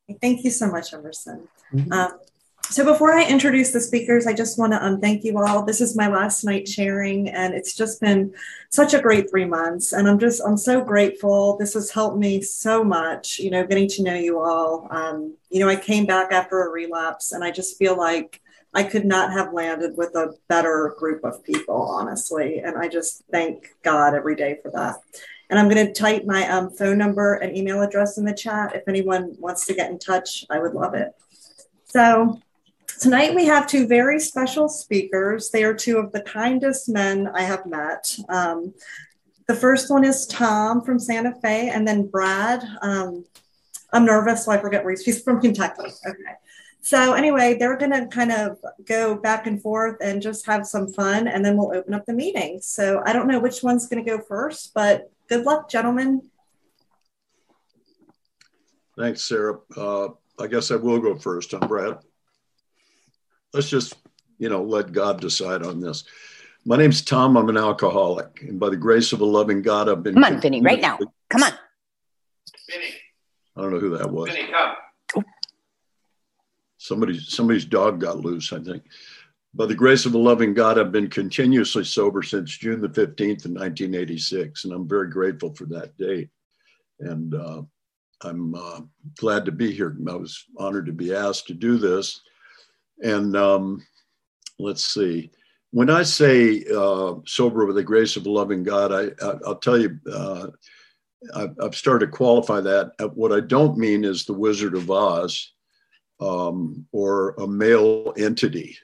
Thank you so much, Emerson. Mhm. Um, so before I introduce the speakers, I just want to thank you all. This is my last night sharing, and it's just been such a great 3 months. And I'm so grateful. This has helped me so much, getting to know you all. I came back after a relapse, and I just feel like I could not have landed with a better group of people, honestly. And I just thank God every day for that. And I'm going to type my phone number and email address in the chat. If anyone wants to get in touch, I would love it. So tonight we have two very special speakers. They are two of the kindest men I have met. The first one is Tom from Santa Fe, and then Brad. I'm nervous, so I forget where he's from Kentucky. Okay. So anyway, they're going to kind of go back and forth and just have some fun, and then we'll open up the meeting. So I don't know which one's going to go first, but good luck, gentlemen. Thanks, Sarah. I guess I will go first. I'm Brad. Let's just, let God decide on this. My name's Tom. I'm an alcoholic. And by the grace of a loving God, I've been... Come on, Vinny, right now. Come on. Vinny. I don't know who that was. Vinny, come. Somebody's dog got loose, I think. By the grace of a loving God, I've been continuously sober since June the 15th in 1986. And I'm very grateful for that date. And I'm glad to be here. I was honored to be asked to do this. And let's see. When I say sober with the grace of a loving God, I'll tell you, I've started to qualify that. What I don't mean is the Wizard of Oz or a male entity,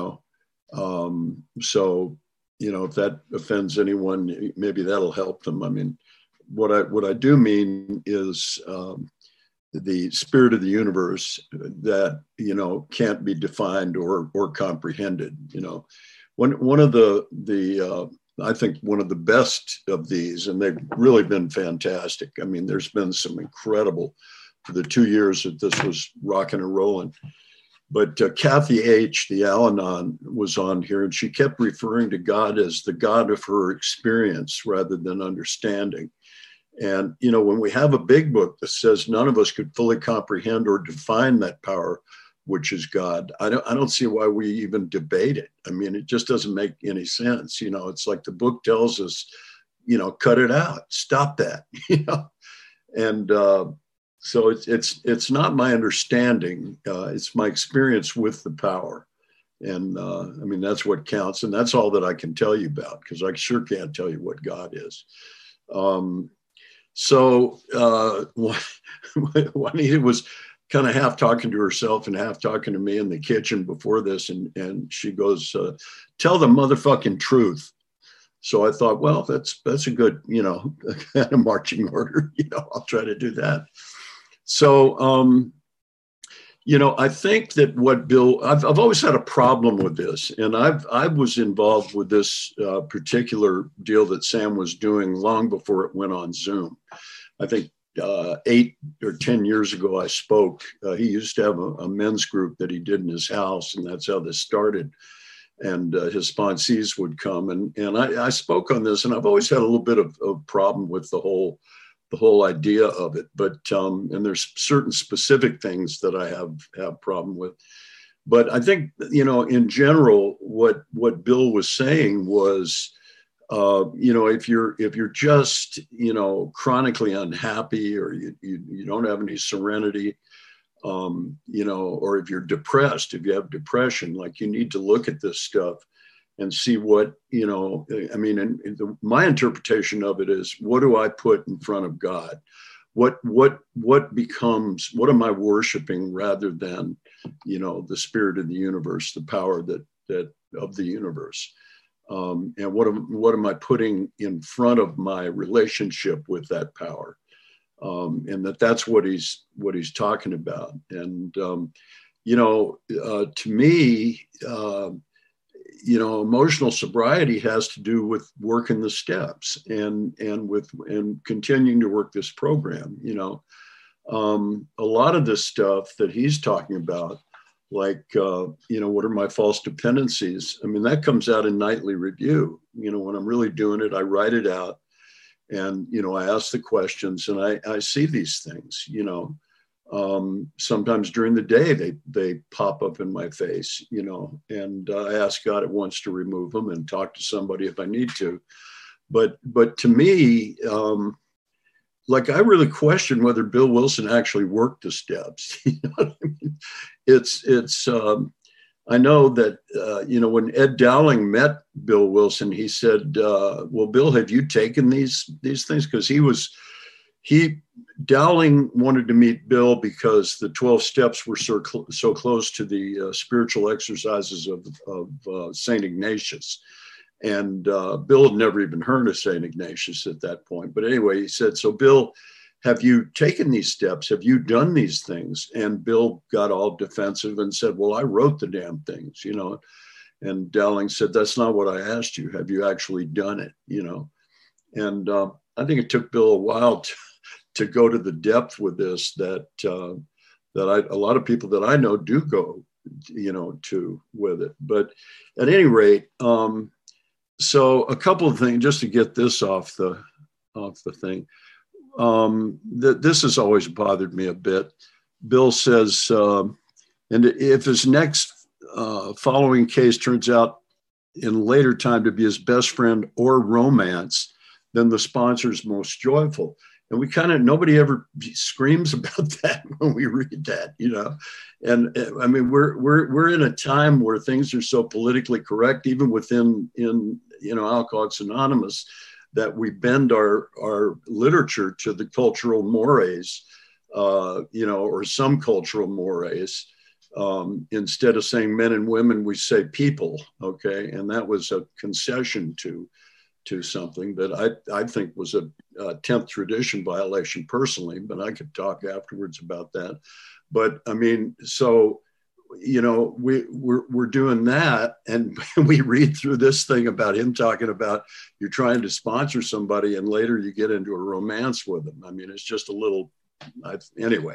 So, if that offends anyone, maybe that'll help them. I mean, what I do mean is the spirit of the universe that, can't be defined or comprehended. One of the I think one of the best of these, and they've really been fantastic. I mean, there's been some incredible for the 2 years that this was rocking and rolling. But Kathy H., the Al-Anon, was on here, and she kept referring to God as the God of her experience rather than understanding. And, when we have a big book that says none of us could fully comprehend or define that power, which is God, I don't see why we even debate it. I mean, it just doesn't make any sense. It's like the book tells us, cut it out, stop that, And so it's not my understanding. It's my experience with the power. And I mean, that's what counts. And that's all that I can tell you about, because I sure can't tell you what God is. So Juanita was kind of half talking to herself and half talking to me in the kitchen before this. And she goes, tell the motherfucking truth. So I thought, well, that's a good, kind of marching order. I'll try to do that. So, I think that what Bill, I've always had a problem with this, and I was involved with this particular deal that Sam was doing long before it went on Zoom. I think 8 or 10 years ago, I spoke. He used to have a men's group that he did in his house, and that's how this started. And his sponsees would come, and I spoke on this, and I've always had a little bit of problem with the whole idea of it, but and there's certain specific things that I have problem with. But I think, in general, what Bill was saying was, if you're just, chronically unhappy, or you don't have any serenity, or if you're depressed, if you have depression, like, you need to look at this stuff and see what, I mean, and my interpretation of it is, what do I put in front of God? What becomes, what am I worshiping rather than, the spirit of the universe, the power that of the universe? And what am I putting in front of my relationship with that power? And that's what he's talking about. And, to me, emotional sobriety has to do with working the steps and continuing to work this program. A lot of this stuff that he's talking about, like, what are my false dependencies? I mean, that comes out in nightly review. When I'm really doing it, I write it out, and, I ask the questions, and I see these things, Sometimes during the day, they pop up in my face, and I ask God at once to remove them and talk to somebody if I need to. But to me, like, I really question whether Bill Wilson actually worked the steps. You know what I mean? It's I know that when Ed Dowling met Bill Wilson, he said, "Well, Bill, have you taken these things?" Because Dowling wanted to meet Bill because the 12 steps were so close to the spiritual exercises of St. Ignatius. And Bill had never even heard of St. Ignatius at that point. But anyway, he said, "So Bill, have you taken these steps? Have you done these things?" And Bill got all defensive and said, "Well, I wrote the damn things, And Dowling said, "That's not what I asked you. Have you actually done it?" And I think it took Bill a while to go to the depth with this, that a lot of people that I know do go, to with it. But at any rate, so a couple of things just to get this off the thing. This has always bothered me a bit. Bill says, and if his next following case turns out in later time to be his best friend or romance, then the sponsor's most joyful. And nobody ever screams about that when we read that, And I mean, we're in a time where things are so politically correct, even within Alcoholics Anonymous, that we bend our literature to the cultural mores, or some cultural mores. Instead of saying men and women, we say people. Okay, and that was a concession to something that I think was a 10th tradition violation personally, but I could talk afterwards about that. But I mean, so, we're doing that, and we read through this thing about him talking about you're trying to sponsor somebody and later you get into a romance with them. I mean, it's just a little, anyway,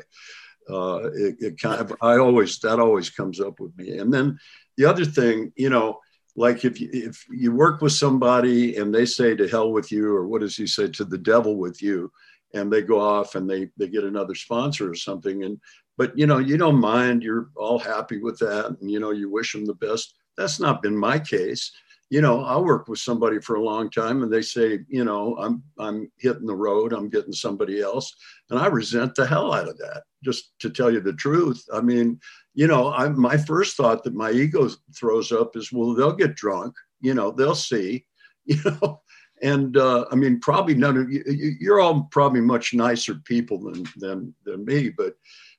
it kind of, that always comes up with me. And then the other thing, like if you work with somebody and they say to hell with you, or what does he say, to the devil with you, and they go off and they get another sponsor or something, but you don't mind, you're all happy with that, and you wish them the best. That's not been my case. I'll work with somebody for a long time and they say, I'm hitting the road, I'm getting somebody else, and I resent the hell out of that, just to tell you the truth. I mean, my first thought that my ego throws up is, well, they'll get drunk, they'll see, and I mean, probably none of you, you're all probably much nicer people than me, but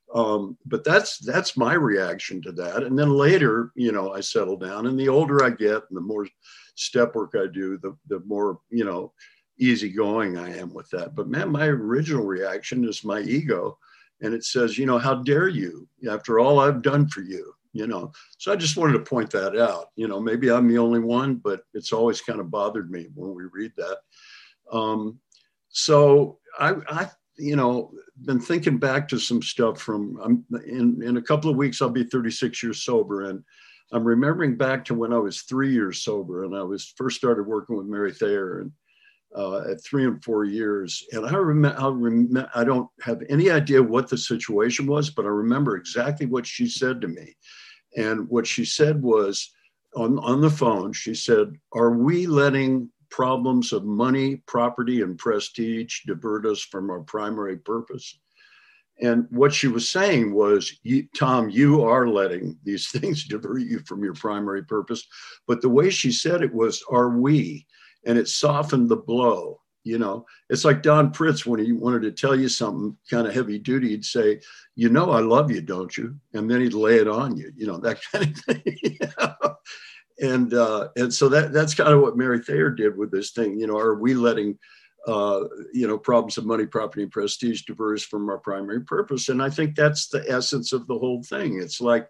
that's my reaction to that. And then later, I settle down, and the older I get and the more step work I do, the more, easygoing I am with that. But man, my original reaction is my ego. And it says, how dare you, after all I've done for you, So I just wanted to point that out. Maybe I'm the only one, but it's always kind of bothered me when we read that. So I been thinking back to some stuff from, in a couple of weeks, I'll be 36 years sober. And I'm remembering back to when I was 3 years sober, and I was first started working with Mary Thayer, and at 3 and 4 years. And I don't have any idea what the situation was, but I remember exactly what she said to me. And what she said was, on the phone, she said, "Are we letting problems of money, property, and prestige divert us from our primary purpose?" And what she was saying was, Tom, you are letting these things divert you from your primary purpose. But the way she said it was, "Are we?" And it softened the blow. It's like Don Pritz, when he wanted to tell you something kind of heavy duty, he'd say, "I love you, don't you?" And then he'd lay it on you, that kind of thing. And so that's kind of what Mary Thayer did with this thing. Are we letting, problems of money, property, and prestige divert us from our primary purpose? And I think that's the essence of the whole thing. It's like,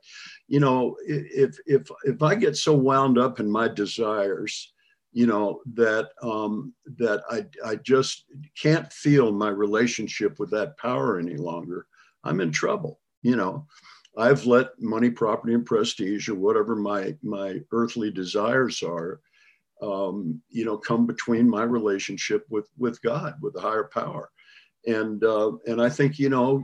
if I get so wound up in my desires, that I just can't feel my relationship with that power any longer, I'm in trouble. I've let money, property, and prestige, or whatever my earthly desires are, come between my relationship with God, with the higher power. And I think,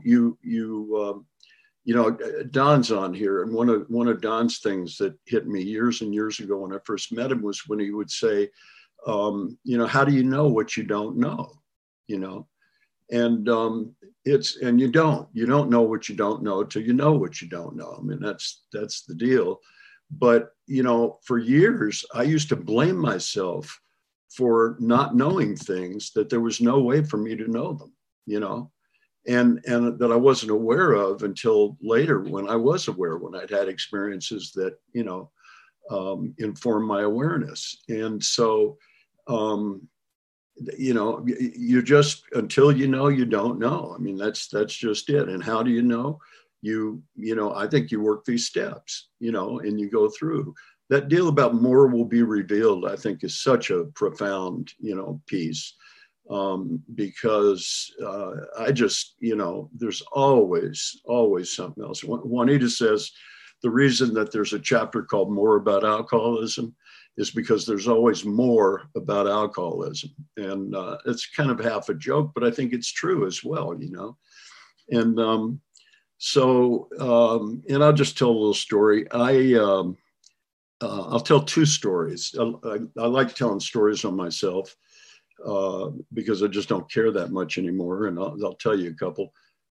Don's on here, and one of Don's things that hit me years and years ago when I first met him was when he would say, how do you know what you don't know? And you don't know what you don't know till you know what you don't know. I mean, that's the deal. But, for years, I used to blame myself for not knowing things that there was no way for me to know them, and that I wasn't aware of until later when I was aware, when I'd had experiences that, informed my awareness. And so, you just, until you don't know. I mean, that's just it. And how do you know? I think you work these steps, and you go through. That deal about more will be revealed, I think, is such a profound, piece, because I just, there's always something else. Juanita says the reason that there's a chapter called More About Alcoholism is because there's always more about alcoholism. And it's kind of half a joke, but I think it's true as well, And and I'll just tell a little story. I'll tell two stories. I like telling stories on myself because I just don't care that much anymore. And I'll tell you a couple.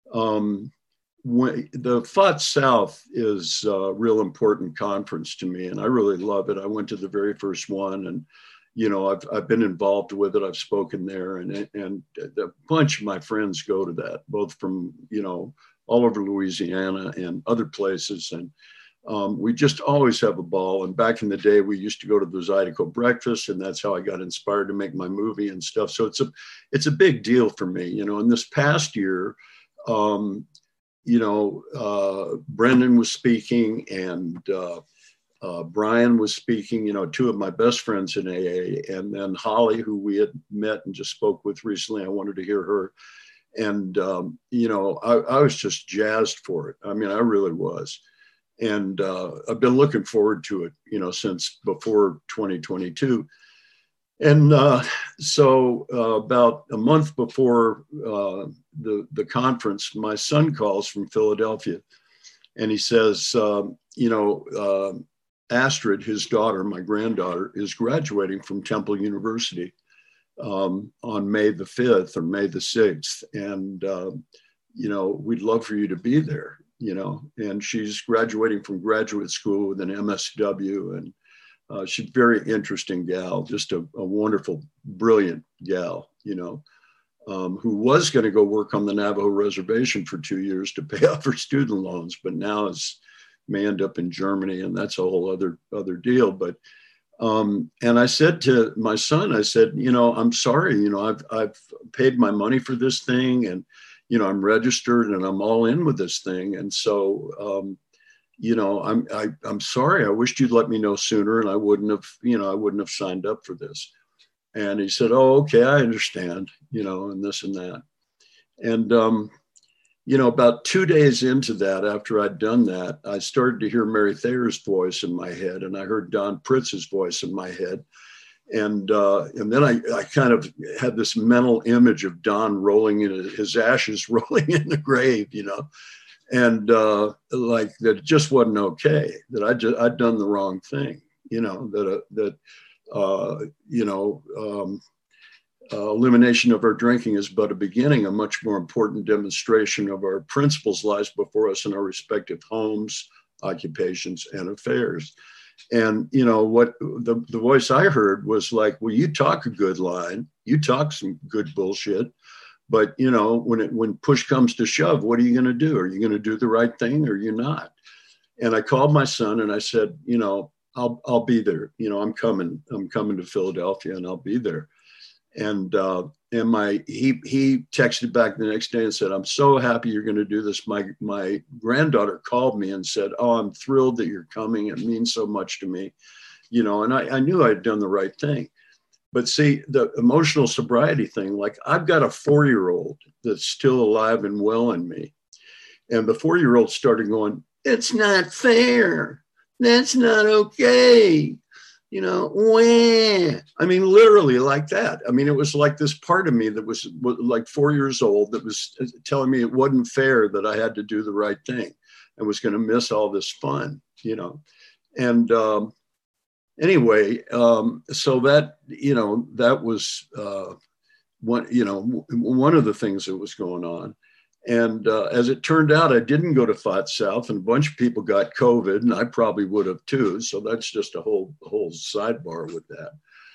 When the FOT South is a real important conference to me, and I really love it. I went to the very first one, and I've been involved with it. I've spoken there, and a bunch of my friends go to that, both from all over Louisiana and other places, and we just always have a ball. And back in the day, we used to go to the Zydeco breakfast, and that's how I got inspired to make my movie and stuff. So it's a big deal for me, And this past year, Brendan was speaking, and Brian was speaking, two of my best friends in AA, and then Holly, who we had met and just spoke with recently. I wanted to hear her. And, I was just jazzed for it. I mean, I really was. And I've been looking forward to it, since before 2022. And so about a month before the conference, my son calls from Philadelphia, and he says, Astrid, his daughter, my granddaughter, is graduating from Temple University on May the 5th or May the 6th. And, we'd love for you to be there, and she's graduating from graduate school with an MSW, and she's a very interesting gal, just a wonderful, brilliant gal, who was going to go work on the Navajo reservation for 2 years to pay off her student loans, but now may end up in Germany, and that's a whole other deal. But and I said to my son, I said, I'm sorry, I've paid my money for this thing, and I'm registered, and I'm all in with this thing, and so I'm sorry. I wished you'd let me know sooner, and I wouldn't have signed up for this. And he said, "Oh, okay, I understand, and this and that." And about 2 days into that, after I'd done that, I started to hear Mary Thayer's voice in my head, and I heard Don Pritz's voice in my head. And then I kind of had this mental image of Don rolling in his ashes, rolling in the grave, and like that it just wasn't okay, that I'd done the wrong thing, elimination of our drinking is but a beginning. A much more important demonstration of our principles lies before us in our respective homes, occupations, and affairs. And what the voice I heard was like, well, you talk a good line, you talk some good bullshit, but when push comes to shove, what are you going to do? Are you going to do the right thing, or are you not? And I called my son and I said, I'll be there. I'm coming to Philadelphia, and I'll be there. And he texted back the next day and said, "I'm so happy you're going to do this. My granddaughter called me and said, 'Oh, I'm thrilled that you're coming. It means so much to me.'" And I knew I'd done the right thing. But see, the emotional sobriety thing, like I've got a 4-year-old that's still alive and well in me. And the 4-year-old started going, "It's not fair. That's not okay. wah. I mean, literally like that. I mean, it was like this part of me that was like 4 years old that was telling me it wasn't fair that I had to do the right thing and was going to miss all this fun, And anyway, so that, that was one of the things that was going on. And as it turned out, I didn't go to FOT South, and a bunch of people got COVID, and I probably would have too. So that's just a whole sidebar with that.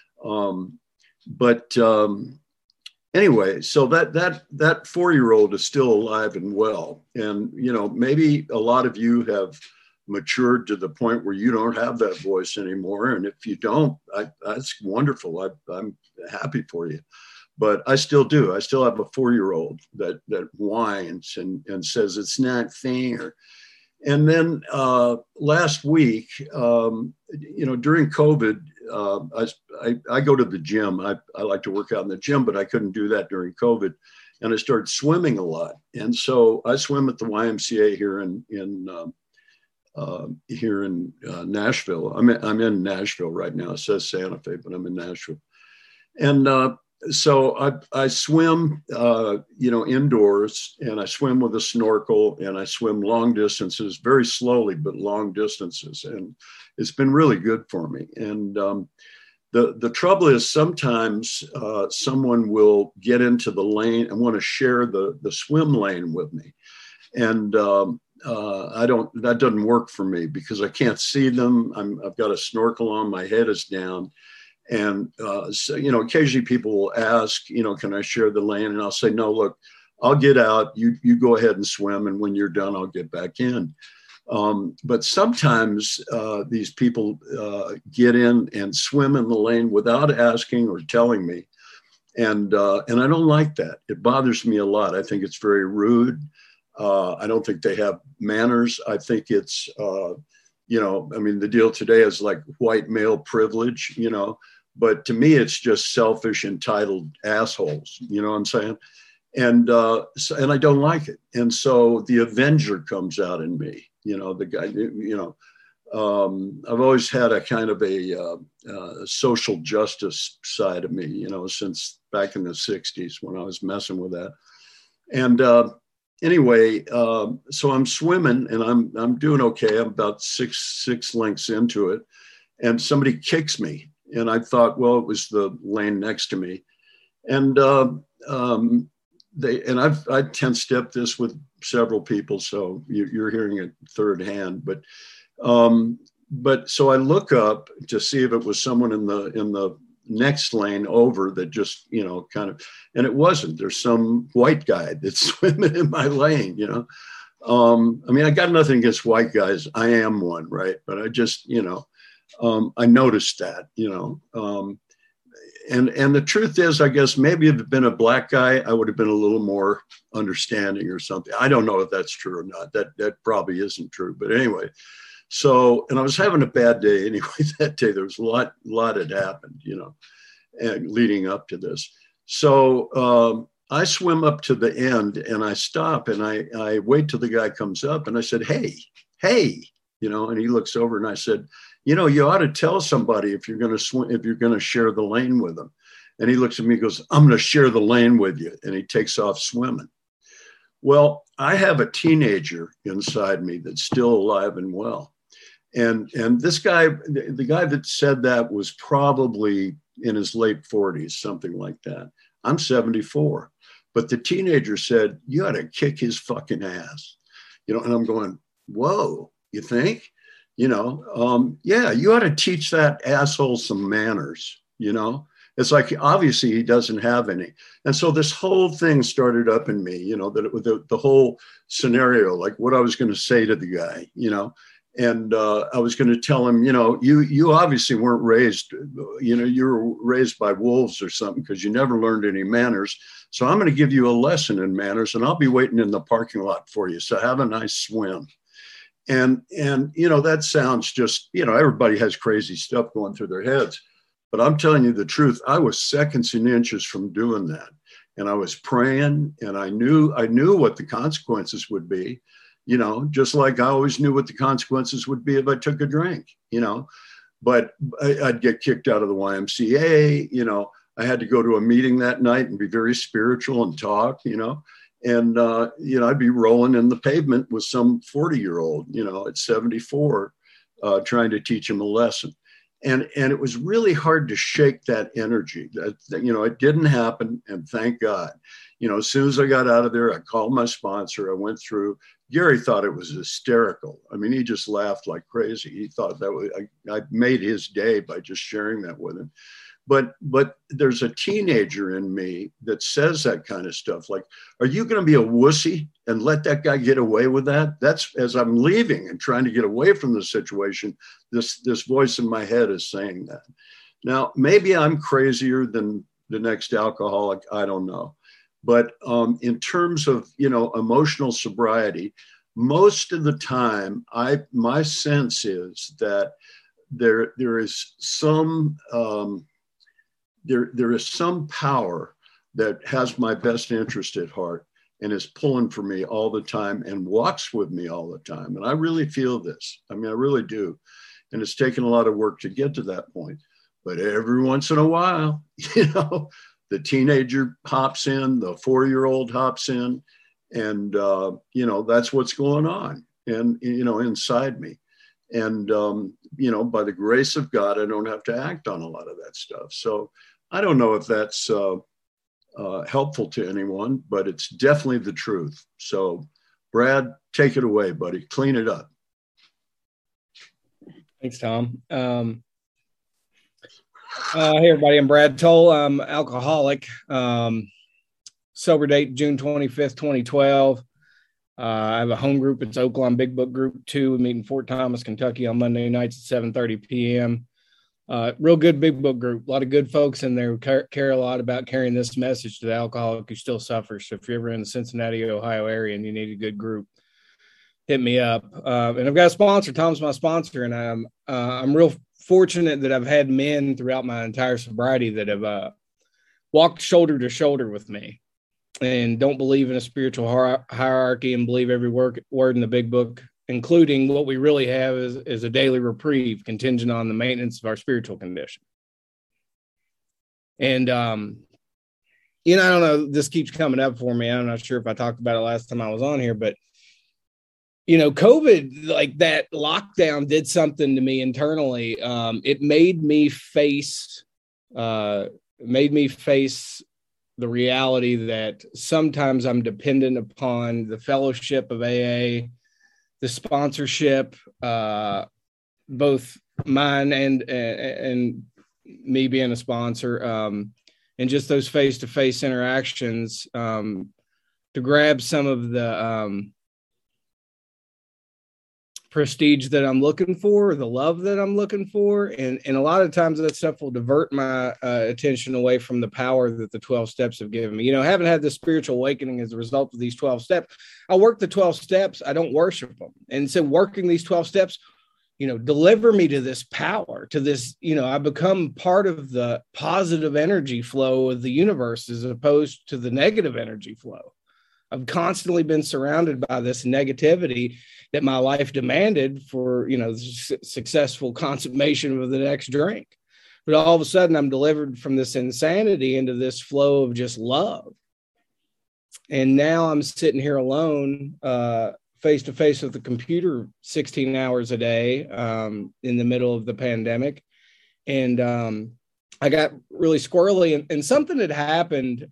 Anyway, so that 4-year-old is still alive and well. And, maybe a lot of you have matured to the point where you don't have that voice anymore. And if you don't, that's wonderful. I'm happy for you. But I still do. I still have a 4-year-old that whines and says it's not fair. And then last week, during COVID, I go to the gym. I like to work out in the gym, but I couldn't do that during COVID. And I started swimming a lot. And so I swim at the YMCA here in Nashville. I'm in Nashville right now. It says Santa Fe, but I'm in Nashville. And so I swim, indoors, and I swim with a snorkel, and I swim long distances, very slowly, but long distances. And it's been really good for me. And the trouble is sometimes someone will get into the lane and want to share the swim lane with me. And that doesn't work for me because I can't see them. I've got a snorkel on, my head is down. And, so, occasionally people will ask, can I share the lane? And I'll say, no, look, I'll get out. You go ahead and swim. And when you're done, I'll get back in. But sometimes these people get in and swim in the lane without asking or telling me. And I don't like that. It bothers me a lot. I think it's very rude. I don't think they have manners. I think it's, the deal today is like white male privilege, but to me, it's just selfish, entitled assholes. You know what I'm saying? And I don't like it. And so the Avenger comes out in me, the guy, I've always had a kind of a social justice side of me, since back in the 60s when I was messing with that. And anyway, so I'm swimming and I'm doing okay. I'm about six lengths into it, and somebody kicks me. And I thought, well, it was the lane next to me. And I 10-step this with several people, so you're hearing it third hand. But so I look up to see if it was someone in the next lane over that just, kind of, and it wasn't. There's some white guy that's swimming in my lane, I got nothing against white guys. I am one, right? But I just, I noticed that, and the truth is, I guess maybe if it had been a black guy, I would have been a little more understanding or something. I don't know if that's true or not. That probably isn't true. But anyway, so, and I was having a bad day anyway that day. There was a lot had happened, and leading up to this. So I swim up to the end and I stop and I wait till the guy comes up and I said, hey, and he looks over and I said, you ought to tell somebody if you're going to swim, if you're going to share the lane with them. And he looks at me and goes, I'm going to share the lane with you. And he takes off swimming. Well, I have a teenager inside me that's still alive and well. And this guy, the guy that said that was probably in his late 40s, something like that. I'm 74. But the teenager said, you ought to kick his fucking ass. And I'm going, whoa, you think? Yeah, you ought to teach that asshole some manners, It's like, obviously he doesn't have any. And so this whole thing started up in me, that the whole scenario, like what I was going to say to the guy, and I was going to tell him, you obviously weren't raised, you were raised by wolves or something because you never learned any manners. So I'm going to give you a lesson in manners and I'll be waiting in the parking lot for you. So have a nice swim. And that sounds just, everybody has crazy stuff going through their heads. But I'm telling you the truth, I was seconds and inches from doing that. And I was praying and I knew what the consequences would be, just like I always knew what the consequences would be if I took a drink, but I'd get kicked out of the YMCA. I had to go to a meeting that night and be very spiritual and talk, and, I'd be rolling in the pavement with some 40-year-old, at 74, trying to teach him a lesson. And it was really hard to shake that energy. It didn't happen. And thank God, as soon as I got out of there, I called my sponsor. I went through. Gary thought it was hysterical. I mean, he just laughed like crazy. He thought that I made his day by just sharing that with him. But there's a teenager in me that says that kind of stuff. Like, are you going to be a wussy and let that guy get away with that? That's, as I'm leaving and trying to get away from the situation, this voice in my head is saying that. Now, maybe I'm crazier than the next alcoholic. I don't know. But in terms of, emotional sobriety, most of the time, my sense is that there is some there is some power that has my best interest at heart and is pulling for me all the time and walks with me all the time. And I really feel this. I mean, I really do. And it's taken a lot of work to get to that point. But every once in a while, the teenager hops in, the 4-year-old hops in, and, that's what's going on and, inside me. And, by the grace of God, I don't have to act on a lot of that stuff. So I don't know if that's helpful to anyone, but it's definitely the truth. So Brad, take it away, buddy. Clean it up. Thanks, Tom. Hey, everybody. I'm Brad Toll. I'm alcoholic. Sober date, June 25th, 2012. I have a home group. It's Oaklawn Big Book Group 2. We meet in Fort Thomas, Kentucky on Monday nights at 7:30 p.m. Real good Big Book group. A lot of good folks in there who care a lot about carrying this message to the alcoholic who still suffers. So if you're ever in the Cincinnati, Ohio area and you need a good group, hit me up. And I've got a sponsor. Tom's my sponsor. And I'm real fortunate that I've had men throughout my entire sobriety that have walked shoulder to shoulder with me and don't believe in a spiritual hierarchy and believe every word in the Big Book, including what we really have is a daily reprieve contingent on the maintenance of our spiritual condition. And, I don't know, this keeps coming up for me. I'm not sure if I talked about it last time I was on here, but, COVID, like that lockdown did something to me internally. It made me face the reality that sometimes I'm dependent upon the fellowship of AA, the sponsorship, both mine and me being a sponsor, and just those face-to-face interactions to grab some of the prestige that I'm looking for, the love that I'm looking for. And a lot of times that stuff will divert my attention away from the power that the 12 steps have given me. Having had this spiritual awakening as a result of these 12 steps, I work the 12 steps. I don't worship them. And so working these 12 steps, deliver me to this power, to this, I become part of the positive energy flow of the universe as opposed to the negative energy flow. I've constantly been surrounded by this negativity that my life demanded for, successful consummation of the next drink. But all of a sudden I'm delivered from this insanity into this flow of just love. And now I'm sitting here alone, face to face with the computer 16 hours a day in the middle of the pandemic. And I got really squirrely and something had happened.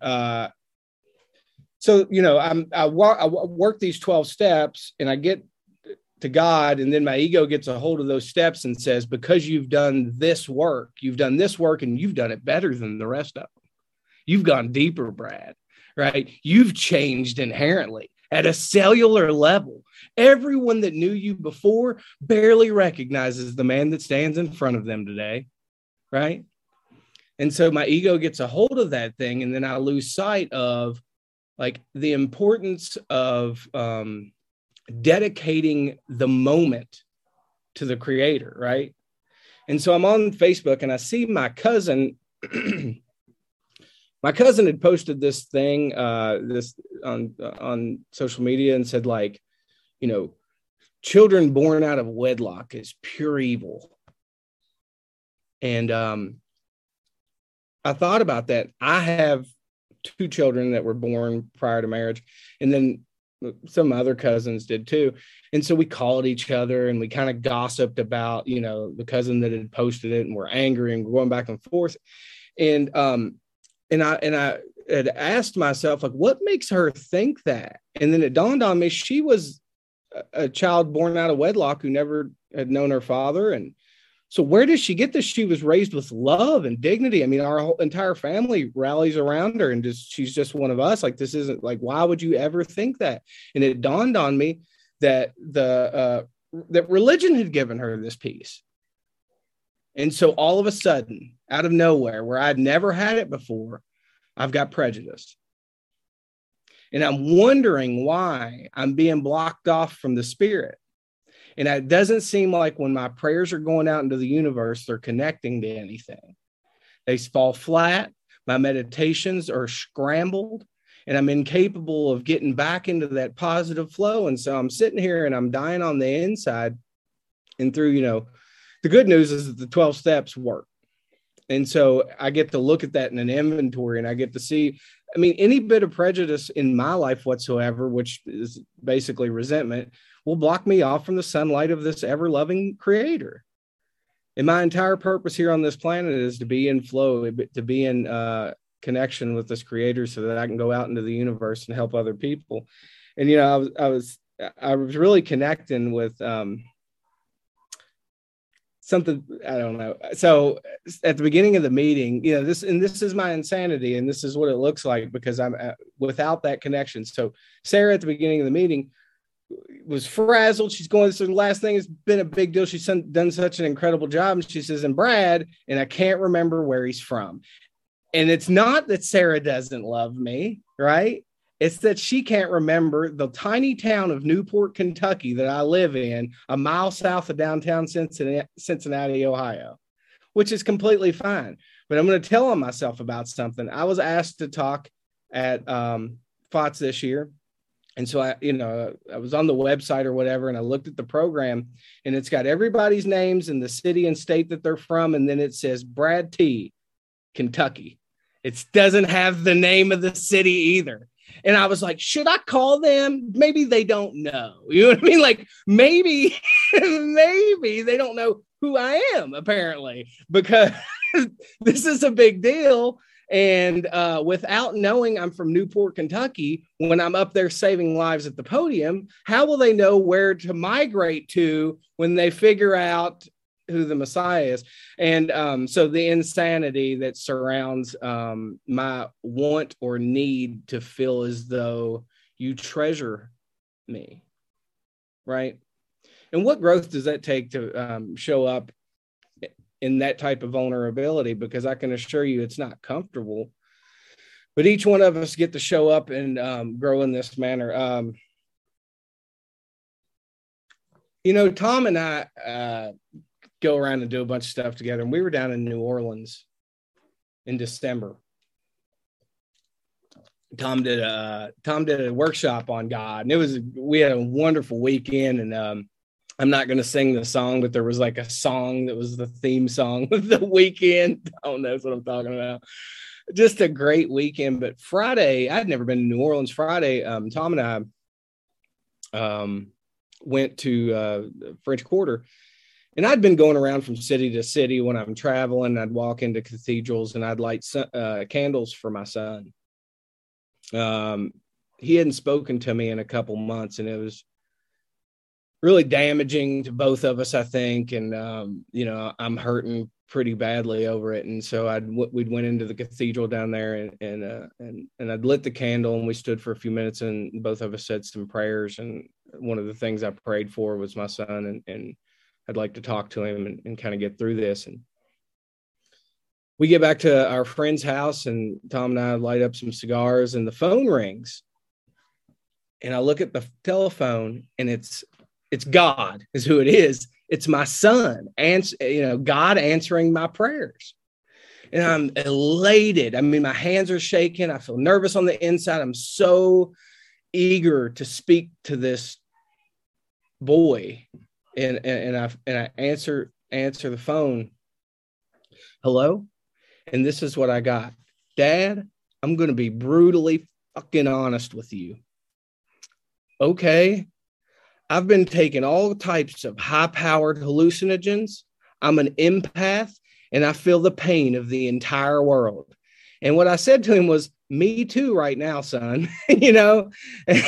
So, I work these 12 steps and I get to God, and then my ego gets a hold of those steps and says, because you've done this work and you've done it better than the rest of them. You've gone deeper, Brad, right? You've changed inherently at a cellular level. Everyone that knew you before barely recognizes the man that stands in front of them today, right? And so my ego gets a hold of that thing, and then I lose sight of like the importance of dedicating the moment to the creator, right? And so I'm on Facebook and I see my cousin. My cousin had posted this thing this on social media and said, like, children born out of wedlock is pure evil. And I thought about that. I have 2 children that were born prior to marriage, and then some other cousins did too. And so we called each other and we kind of gossiped about, the cousin that had posted it, and we're angry and going back and forth. And I had asked myself, like, what makes her think that? And then it dawned on me, she was a child born out of wedlock who never had known her father. And so where did she get this? She was raised with love and dignity. I mean, our whole entire family rallies around her, and she's just one of us. Like, this isn't like, why would you ever think that? And it dawned on me that that religion had given her this peace. And so all of a sudden, out of nowhere, where I'd never had it before, I've got prejudice. And I'm wondering why I'm being blocked off from the Spirit. And it doesn't seem like when my prayers are going out into the universe, they're connecting to anything. They fall flat. My meditations are scrambled, and I'm incapable of getting back into that positive flow. And so I'm sitting here and I'm dying on the inside. And through, the good news is that the 12 steps work. And so I get to look at that in an inventory, and I get to see, any bit of prejudice in my life whatsoever, which is basically resentment, will block me off from the sunlight of this ever-loving Creator. And my entire purpose here on this planet is to be in flow, to be in connection with this Creator, so that I can go out into the universe and help other people. And I was really connecting with something, I don't know. So at the beginning of the meeting, this is my insanity, and this is what it looks like because I'm without that connection. So Sarah at the beginning of the meeting was frazzled. She's going, so the last thing has been a big deal. She's done such an incredible job. And she says, and Brad, and I can't remember where he's from. And it's not that Sarah doesn't love me, right? It's that she can't remember the tiny town of Newport, Kentucky that I live in, a mile south of downtown Cincinnati, Ohio, which is completely fine. But I'm going to tell on myself about something. I was asked to talk at FOTS this year. And so I was on the website or whatever, and I looked at the program, and it's got everybody's names and the city and state that they're from. And then it says Brad T, Kentucky. It doesn't have the name of the city either. And I was like, should I call them? Maybe they don't know. You know what I mean? Like maybe they don't know who I am, apparently, because this is a big deal. And without knowing I'm from Newport, Kentucky, when I'm up there saving lives at the podium, how will they know where to migrate to when they figure out who the Messiah is? And so the insanity that surrounds my want or need to feel as though you treasure me, right? And what growth does that take to show up in that type of vulnerability? Because I can assure you it's not comfortable, but each one of us get to show up and grow in this manner. Tom and I go around and do a bunch of stuff together, and we were down in New Orleans in December. Tom did a workshop on God, and we had a wonderful weekend. And I'm not going to sing the song, but there was like a song that was the theme song of the weekend. I don't know what I'm talking about. Just a great weekend. But Friday, I'd never been to New Orleans. Friday, Tom and I went to French Quarter. And I'd been going around from city to city when I'm traveling. I'd walk into cathedrals and I'd light candles for my son. He hadn't spoken to me in a couple months, and it was really damaging to both of us, I think. And, I'm hurting pretty badly over it. And so we'd went into the cathedral down there and I'd lit the candle, and we stood for a few minutes, and both of us said some prayers. And one of the things I prayed for was my son, and I'd like to talk to him and kind of get through this. And we get back to our friend's house, and Tom and I light up some cigars, and the phone rings. And I look at the telephone, and it's God is who it is. It's my son, and God answering my prayers. And I'm elated. I mean, my hands are shaking. I feel nervous on the inside. I'm so eager to speak to this boy. And I answer the phone, Hello? And this is what I got. Dad, I'm going to be brutally fucking honest with you. Okay. I've been taking all types of high-powered hallucinogens. I'm an empath, and I feel the pain of the entire world. And what I said to him was, me too right now, son. You know? And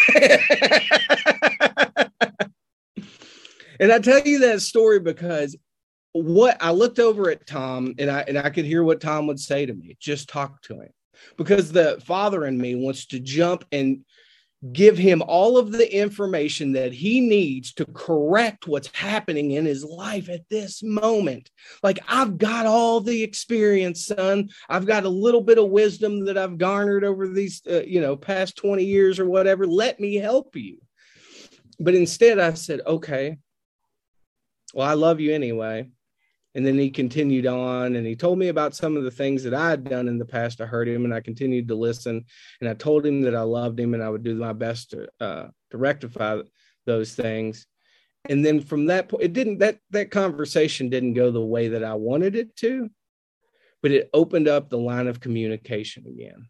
I tell you that story because what I looked over at Tom, and I could hear what Tom would say to me. Just talk to him. Because the father in me wants to jump and give him all of the information that he needs to correct what's happening in his life at this moment. Like, I've got all the experience, son. I've got a little bit of wisdom that I've garnered over these, past 20 years or whatever. Let me help you. But instead I said, okay, well, I love you anyway. And then he continued on and he told me about some of the things that I had done in the past to hurt him. And I continued to listen. And I told him that I loved him and I would do my best to rectify those things. And then from that point, that conversation didn't go the way that I wanted it to, but it opened up the line of communication again.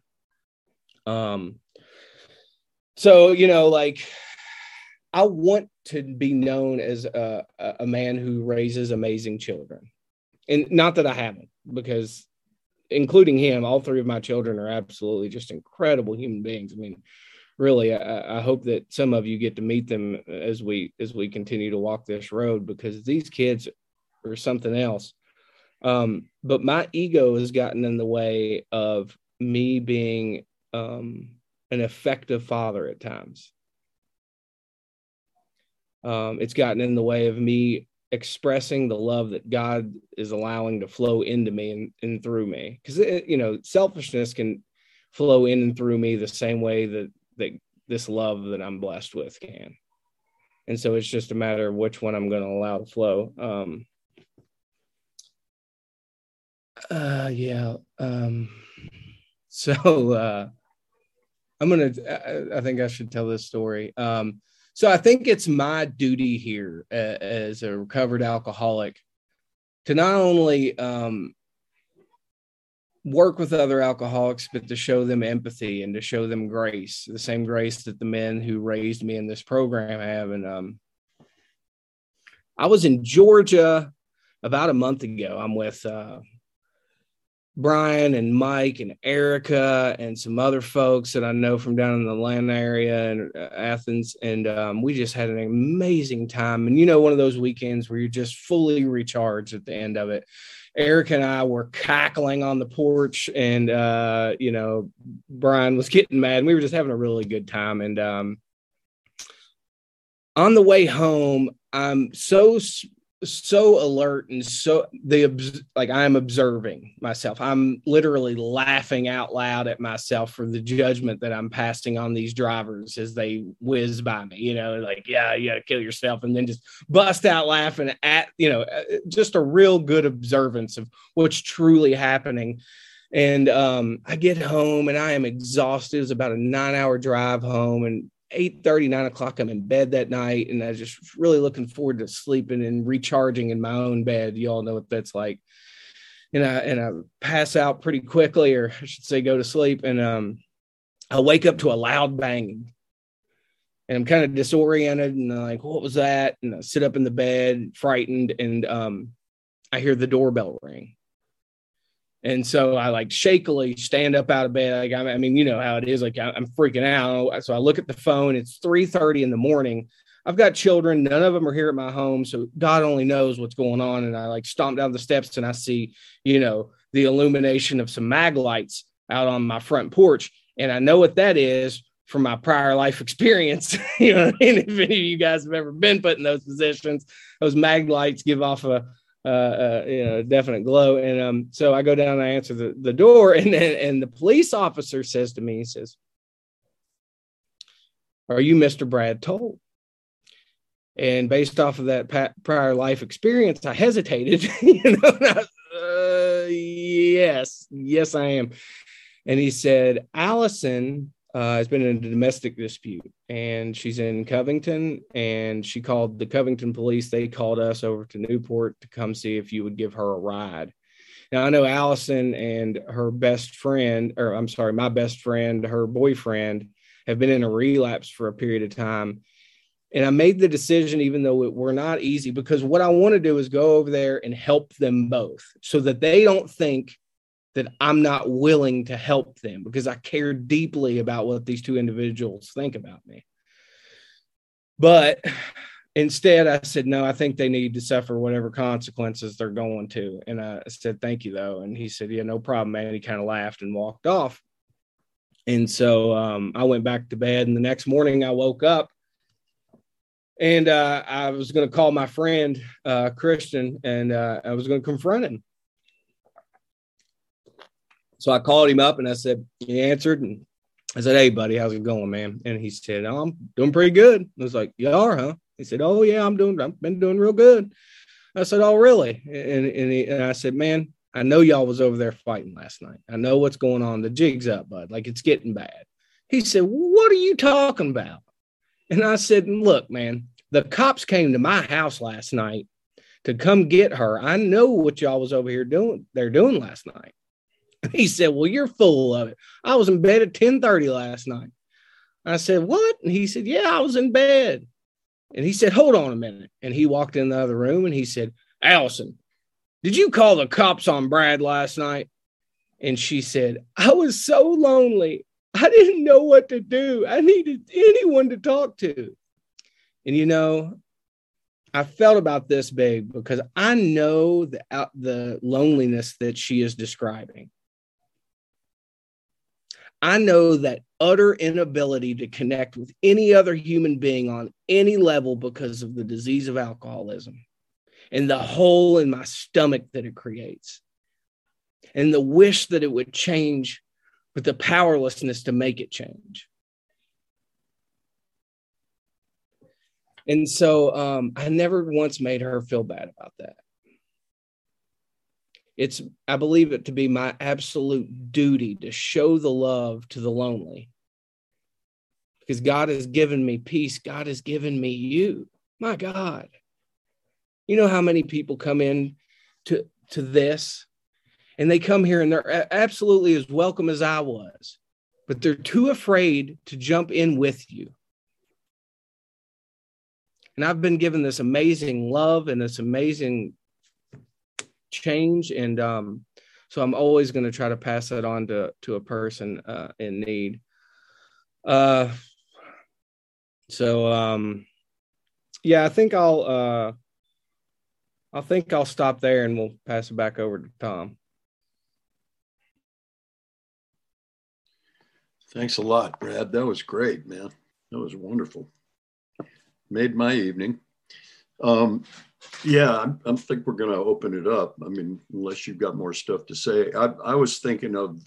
So, I want to be known as a man who raises amazing children. And not that I haven't, because including him, all three of my children are absolutely just incredible human beings. I mean, really, I hope that some of you get to meet them as we continue to walk this road, because these kids are something else. But my ego has gotten in the way of me being an effective father at times. It's gotten in the way of me expressing the love that God is allowing to flow into me and through me. Because, selfishness can flow in and through me the same way that this love that I'm blessed with can. And so it's just a matter of which one I'm going to allow to flow. I think I should tell this story. So I think it's my duty here as a recovered alcoholic to not only work with other alcoholics, but to show them empathy and to show them grace, the same grace that the men who raised me in this program have. And I was in Georgia about a month ago. I'm with Brian and Mike and Erica and some other folks that I know from down in the Atlanta area and Athens. And we just had an amazing time. And, one of those weekends where you're just fully recharged at the end of it. Erica and I were cackling on the porch and, Brian was getting mad. And we were just having a really good time. And on the way home, I'm so alert and I'm observing myself. I'm literally laughing out loud at myself for the judgment that I'm passing on these drivers as they whiz by me, yeah, you got to kill yourself. And then just bust out laughing at, just a real good observance of what's truly happening. And I get home and I am exhausted. It was about a 9-hour drive home, and 8:30, 9 o'clock, I'm in bed that night, and I just really looking forward to sleeping and recharging in my own bed. You all know what that's like. And I pass out pretty quickly, or I should say go to sleep. And I wake up to a loud banging, and I'm kind of disoriented and I'm like, what was that? And I sit up in the bed, frightened, and I hear the doorbell ring. And so I shakily stand up out of bed. You know how it is. I'm freaking out. So I look at the phone. It's 3:30 in the morning. I've got children. None of them are here at my home. So God only knows what's going on. And I stomp down the steps and I see, the illumination of some mag lights out on my front porch. And I know what that is from my prior life experience. If any of you guys have ever been put in those positions, those mag lights give off a definite glow. And so I go down and I answer the door, and the police officer says to me, he says, "Are you Mr. Brad Toll?" And based off of that prior life experience, I hesitated, yes, I am. And he said, "Allison has been in a domestic dispute, and she's in Covington, and she called the Covington police. They called us over to Newport to come see if you would give her a ride." Now, I know Allison and her best friend, or I'm sorry, my best friend, her boyfriend, have been in a relapse for a period of time. And I made the decision, even though it were not easy, because what I want to do is go over there and help them both so that they don't think that I'm not willing to help them, because I care deeply about what these two individuals think about me. But instead, I said, no, I think they need to suffer whatever consequences they're going to. And I said, thank you, though. And he said, yeah, no problem, man. He kind of laughed and walked off. And so I went back to bed. And the next morning I woke up and I was going to call my friend, Christian, and I was going to confront him. So I called him up and I said, he answered, and I said, hey, buddy, how's it going, man? And he said, oh, I'm doing pretty good. I was like, you are, huh? He said, oh, yeah, I've been doing real good. I said, oh, really? And I said, man, I know y'all was over there fighting last night. I know what's going on. The jig's up, bud. Like, it's getting bad. He said, what are you talking about? And I said, look, man, the cops came to my house last night to come get her. I know what y'all was over here doing. They're doing last night. He said, well, you're full of it. I was in bed at 10:30 last night. I said, what? And he said, yeah, I was in bed. And he said, hold on a minute. And he walked in the other room and he said, Allison, did you call the cops on Brad last night? And she said, I was so lonely. I didn't know what to do. I needed anyone to talk to. And, you know, I felt about this big because I know the loneliness that she is describing. I know that utter inability to connect with any other human being on any level because of the disease of alcoholism and the hole in my stomach that it creates and the wish that it would change, but the powerlessness to make it change. And so I never once made her feel bad about that. I believe it to be my absolute duty to show the love to the lonely, because God has given me peace. God has given me you. My God. You know how many people come in to this and they come here and they're absolutely as welcome as I was, but they're too afraid to jump in with you. And I've been given this amazing love and this amazing change. And so I'm always going to try to pass that on to a person in need. Yeah, I think I'll stop there and we'll pass it back over to Tom. Thanks a lot, Brad. That was great, man. That was wonderful. Made my evening. Yeah, I think we're going to open it up. I mean, unless you've got more stuff to say. I was thinking of,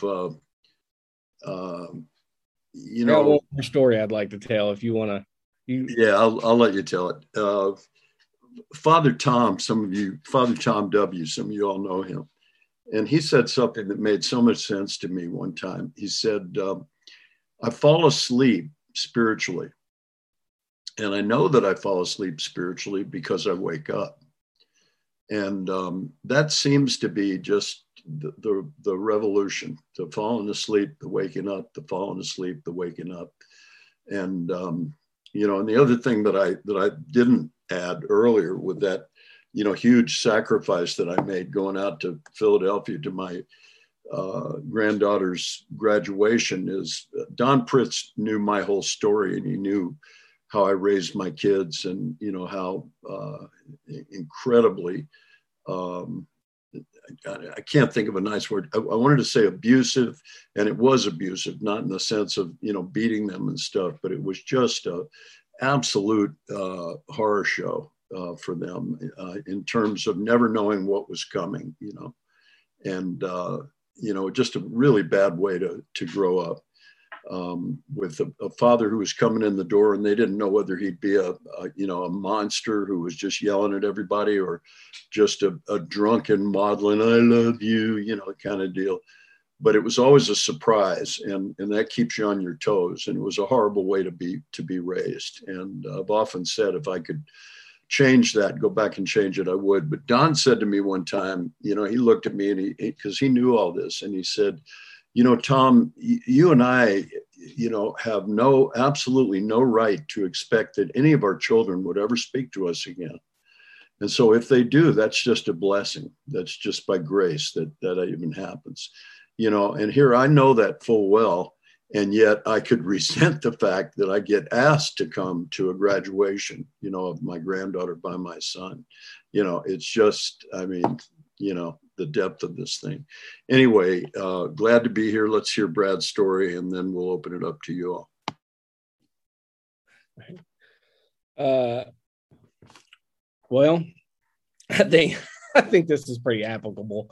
you know, one more story I'd like to tell if you want to. Yeah, I'll let you tell it. Father Tom W., some of you all know him. And he said something that made so much sense to me one time. He said, I fall asleep spiritually. And I know that I fall asleep spiritually because I wake up. And that seems to be just the revolution, the falling asleep, the waking up, the falling asleep, the waking up. And, you know, and the other thing that I didn't add earlier with that, you know, huge sacrifice that I made going out to Philadelphia to my granddaughter's graduation is Don Pritz knew my whole story, and he knew how I raised my kids, and, you know, how incredibly, I can't think of a nice word. I wanted to say abusive, and it was abusive, not in the sense of, you know, beating them and stuff, but it was just a absolute horror show for them in terms of never knowing what was coming, you know, and, you know, just a really bad way to grow up. With a father who was coming in the door, and they didn't know whether he'd be a monster who was just yelling at everybody, or just a drunken maudlin, I love you, you know, kind of deal. But it was always a surprise, and that keeps you on your toes. And it was a horrible way to be raised. And I've often said, if I could change that, go back and change it, I would. But Don said to me one time, he looked at me and because he knew all this, and he said, Tom, you and I, have absolutely no right to expect that any of our children would ever speak to us again. And so if they do, that's just a blessing. That's just by grace that even happens, and here I know that full well. And yet I could resent the fact that I get asked to come to a graduation, of my granddaughter by my son. It's just, the depth of this thing. Anyway, glad to be here. Let's hear Brad's story, and then we'll open it up to you all. Well, I think this is pretty applicable.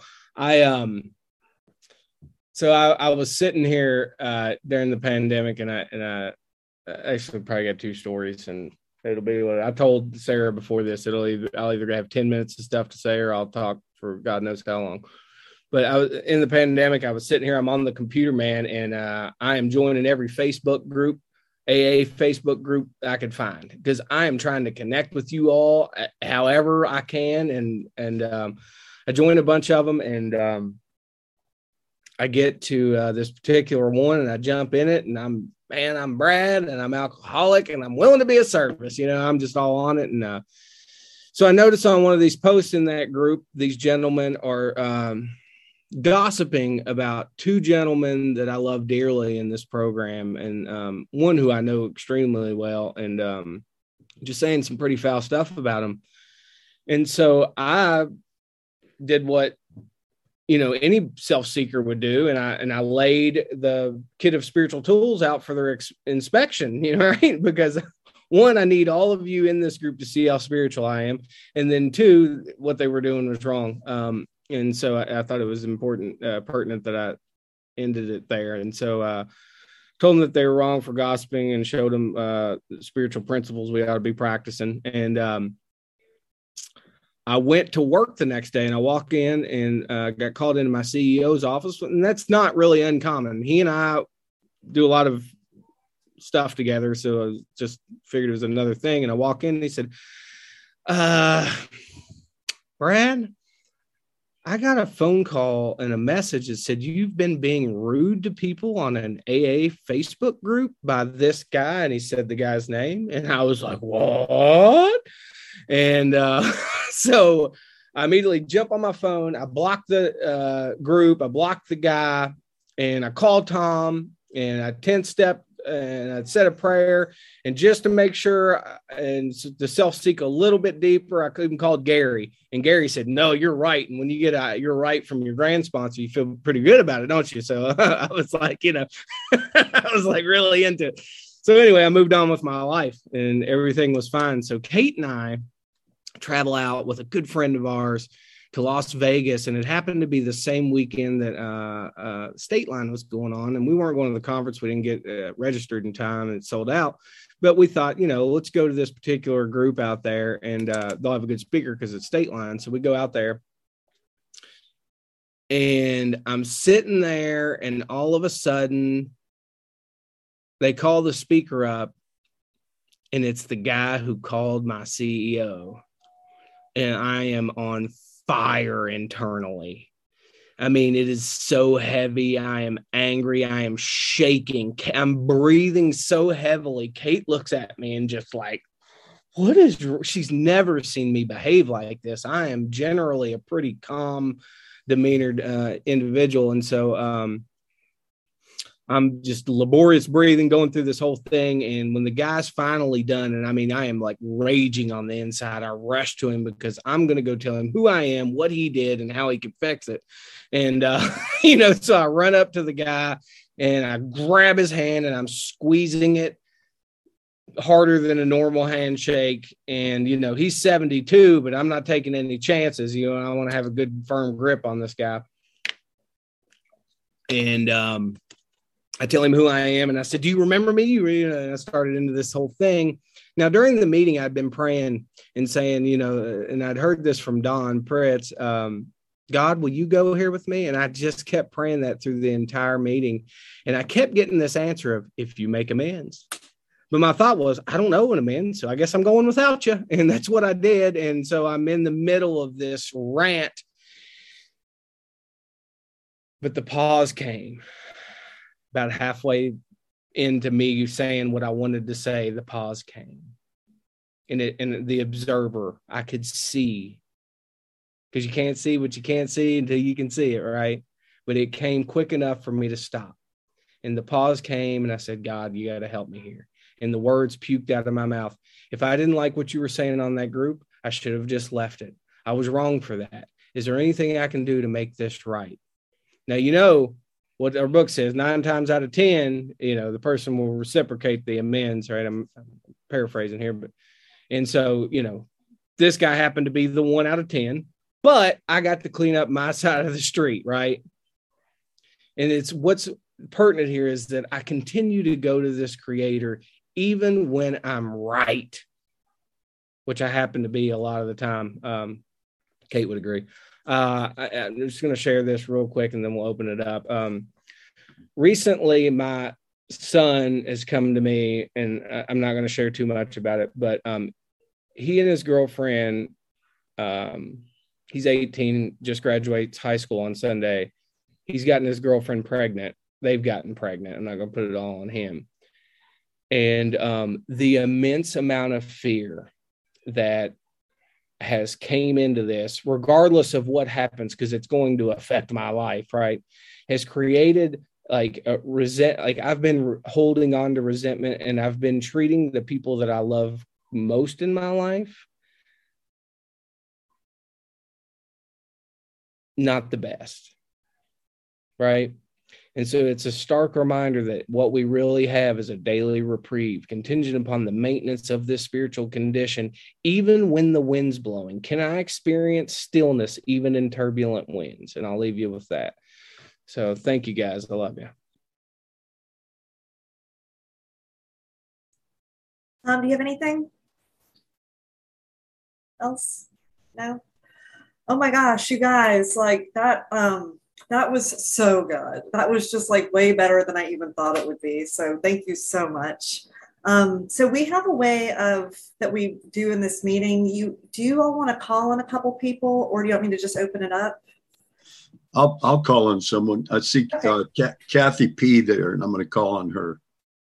So I was sitting here during the pandemic, and I actually probably got two stories, and it'll be what I told Sarah before this. I'll either have 10 minutes of stuff to say, or I'll talk for God knows how long. But I was in the pandemic. I was sitting here. I'm on the computer, man, and I am joining every Facebook group, AA Facebook group I could find, because I am trying to connect with you all however I can, and I joined a bunch of them, and I get to this particular one, and I jump in it, and I'm Brad, and I'm alcoholic, and I'm willing to be of service. I'm just all on it. And so I noticed on one of these posts in that group, these gentlemen are gossiping about two gentlemen that I love dearly in this program, and one who I know extremely well, and just saying some pretty foul stuff about them. And so I did what any self-seeker would do. And I laid the kit of spiritual tools out for their inspection, right? Because one, I need all of you in this group to see how spiritual I am. And then two, what they were doing was wrong. And so I thought it was pertinent that I ended it there. And so told them that they were wrong for gossiping, and showed them spiritual principles we ought to be practicing. And I went to work the next day, and I walked in and got called into my CEO's office. And that's not really uncommon. He and I do a lot of stuff together. So I just figured it was another thing. And I walk in, and he said, Brad, I got a phone call and a message that said you've been being rude to people on an AA Facebook group by this guy. And he said the guy's name. And I was like, what? And so I immediately jump on my phone. I blocked the group. I blocked the guy, and I called Tom, and I 10-step, and I said a prayer. And just to make sure and to self-seek a little bit deeper, I even called Gary. And Gary said, no, you're right. And when you get you're right from your grand sponsor, you feel pretty good about it, don't you? So I was like, I was like really into it. So anyway, I moved on with my life, and everything was fine. So Kate and I travel out with a good friend of ours to Las Vegas, and it happened to be the same weekend that State Line was going on, and we weren't going to the conference. We didn't get registered in time, and it sold out. But we thought, let's go to this particular group out there, and they'll have a good speaker because it's State Line. So we go out there, and I'm sitting there, and all of a sudden they call the speaker up, and it's the guy who called my CEO. And I am on fire internally. I mean, it is so heavy. I am angry. I am shaking. I'm breathing so heavily. Kate looks at me and just like, she's never seen me behave like this. I am generally a pretty calm, demeanored individual. And so I'm just laborious breathing, going through this whole thing. And when the guy's finally done, and I mean, I am like raging on the inside, I rush to him because I'm going to go tell him who I am, what he did, and how he can fix it. And, so I run up to the guy and I grab his hand, and I'm squeezing it harder than a normal handshake. And, he's 72, but I'm not taking any chances. I want to have a good firm grip on this guy. And, I tell him who I am, and I said, do you remember me? And I started into this whole thing. Now, during the meeting, I'd been praying and saying, and I'd heard this from Don Pritz, God, will you go here with me? And I just kept praying that through the entire meeting. And I kept getting this answer of, if you make amends, But my thought was, I don't know when I'm in, so I guess I'm going without you. And that's what I did. And so I'm in the middle of this rant. But the pause came about halfway into me saying what I wanted to say. The pause came. And the observer, I could see, because you can't see what you can't see until you can see it, right? But it came quick enough for me to stop. And the pause came, and I said, God, you got to help me here. And the words puked out of my mouth. If I didn't like what you were saying on that group, I should have just left it. I was wrong for that. Is there anything I can do to make this right? Now, you know what our book says, 9 times out of 10, the person will reciprocate the amends, right? I'm paraphrasing here, and so, this guy happened to be the 1 out of 10, but I got to clean up my side of the street, right? And it's what's pertinent here is that I continue to go to this creator even when I'm right, which I happen to be a lot of the time. Kate would agree. I'm just going to share this real quick and then we'll open it up. Recently, my son has come to me, and I'm not going to share too much about it, but he and his girlfriend, he's 18, just graduates high school on Sunday. He's gotten his girlfriend pregnant. They've gotten pregnant. I'm not going to put it all on him. And the immense amount of fear that has came into this, regardless of what happens, because it's going to affect my life, right, has created like a I've been holding on to resentment, and I've been treating the people that I love most in my life not the best, right? And so it's a stark reminder that what we really have is a daily reprieve contingent upon the maintenance of this spiritual condition, even when the wind's blowing. Can I experience stillness even in turbulent winds? And I'll leave you with that. So thank you, guys. I love you. Do you have anything else? No? Oh my gosh, you guys, like that, that was so good. That was just like way better than I even thought it would be. So thank you so much. So we have a way that we do in this meeting. Do you all want to call on a couple people, or do you want me to just open it up? I'll call on someone. I see okay. Kathy P there, and I'm going to call on her.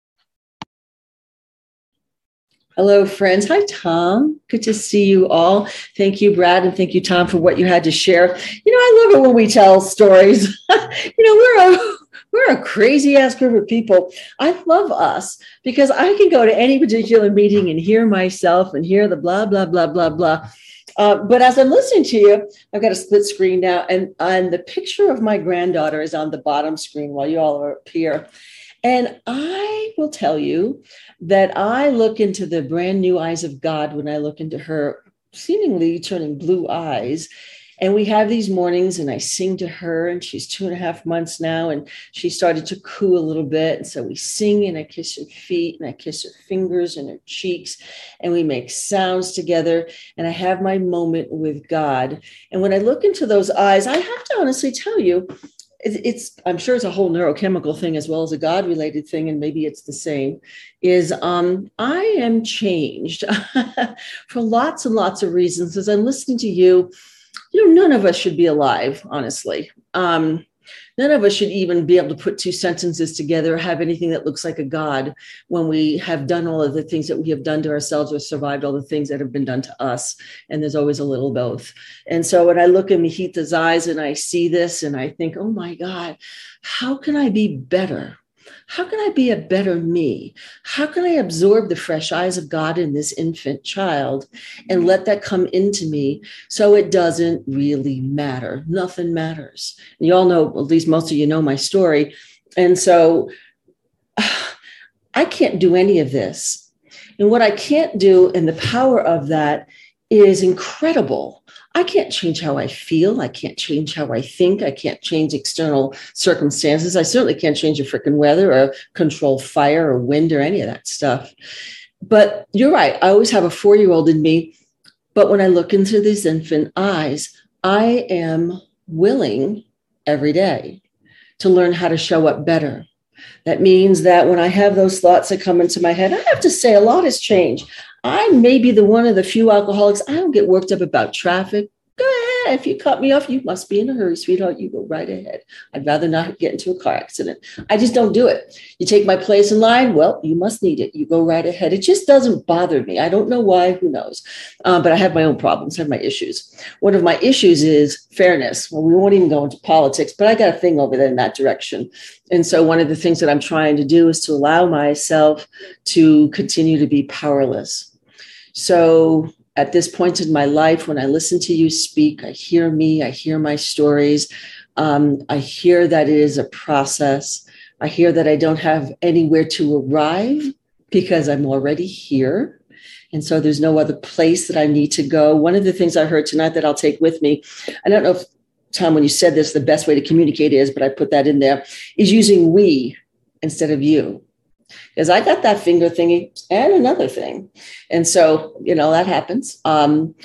Hello, friends. Hi, Tom. Good to see you all. Thank you, Brad, and thank you, Tom, for what you had to share. I love it when we tell stories. We're a crazy ass group of people. I love us because I can go to any particular meeting and hear myself and hear the blah, blah, blah, blah, blah. But as I'm listening to you, I've got a split screen now, and the picture of my granddaughter is on the bottom screen while you all are up here. And I will tell you that I look into the brand new eyes of God when I look into her seemingly turning blue eyes. And we have these mornings and I sing to her, and she's 2.5 months now, and she started to coo a little bit. And so we sing, and I kiss her feet and I kiss her fingers and her cheeks, and we make sounds together. And I have my moment with God. And when I look into those eyes, I have to honestly tell you, I'm sure it's a whole neurochemical thing as well as a God-related thing, and maybe it's the same, is I am changed for lots and lots of reasons. As I'm listening to you, none of us should be alive, honestly. None of us should even be able to put 2 sentences together or have anything that looks like a God when we have done all of the things that we have done to ourselves or survived all the things that have been done to us. And there's always a little both. And so when I look in Mihita's eyes and I see this and I think, oh my God, how can I be better? How can I be a better me? How can I absorb the fresh eyes of God in this infant child and let that come into me so it doesn't really matter? Nothing matters. And you all know, at least most of you know my story. And so I can't do any of this. And what I can't do, and the power of that is incredible. I can't change how I feel. I can't change how I think. I can't change external circumstances. I certainly can't change the freaking weather or control fire or wind or any of that stuff. But you're right. I always have a 4-year-old in me. But when I look into these infant eyes, I am willing every day to learn how to show up better, That means that when I have those thoughts that come into my head, I have to say a lot has changed. I may be the one of the few alcoholics. I don't get worked up about traffic. Go ahead. If you cut me off, you must be in a hurry, sweetheart. You go right ahead. I'd rather not get into a car accident. I just don't do it. You take my place in line. Well, you must need it. You go right ahead. It just doesn't bother me. I don't know why. Who knows? But I have my own problems. I have my issues. One of my issues is fairness. Well, we won't even go into politics, but I got a thing over there in that direction. And so one of the things that I'm trying to do is to allow myself to continue to be powerless. So at this point in my life, when I listen to you speak, I hear me, I hear my stories. I hear that it is a process. I hear that I don't have anywhere to arrive because I'm already here. And so there's no other place that I need to go. One of the things I heard tonight that I'll take with me, I don't know if, Tom, when you said this, the best way to communicate is, but I put that in there, is using we instead of you. Because I got that finger thingy and another thing. And so, that happens. And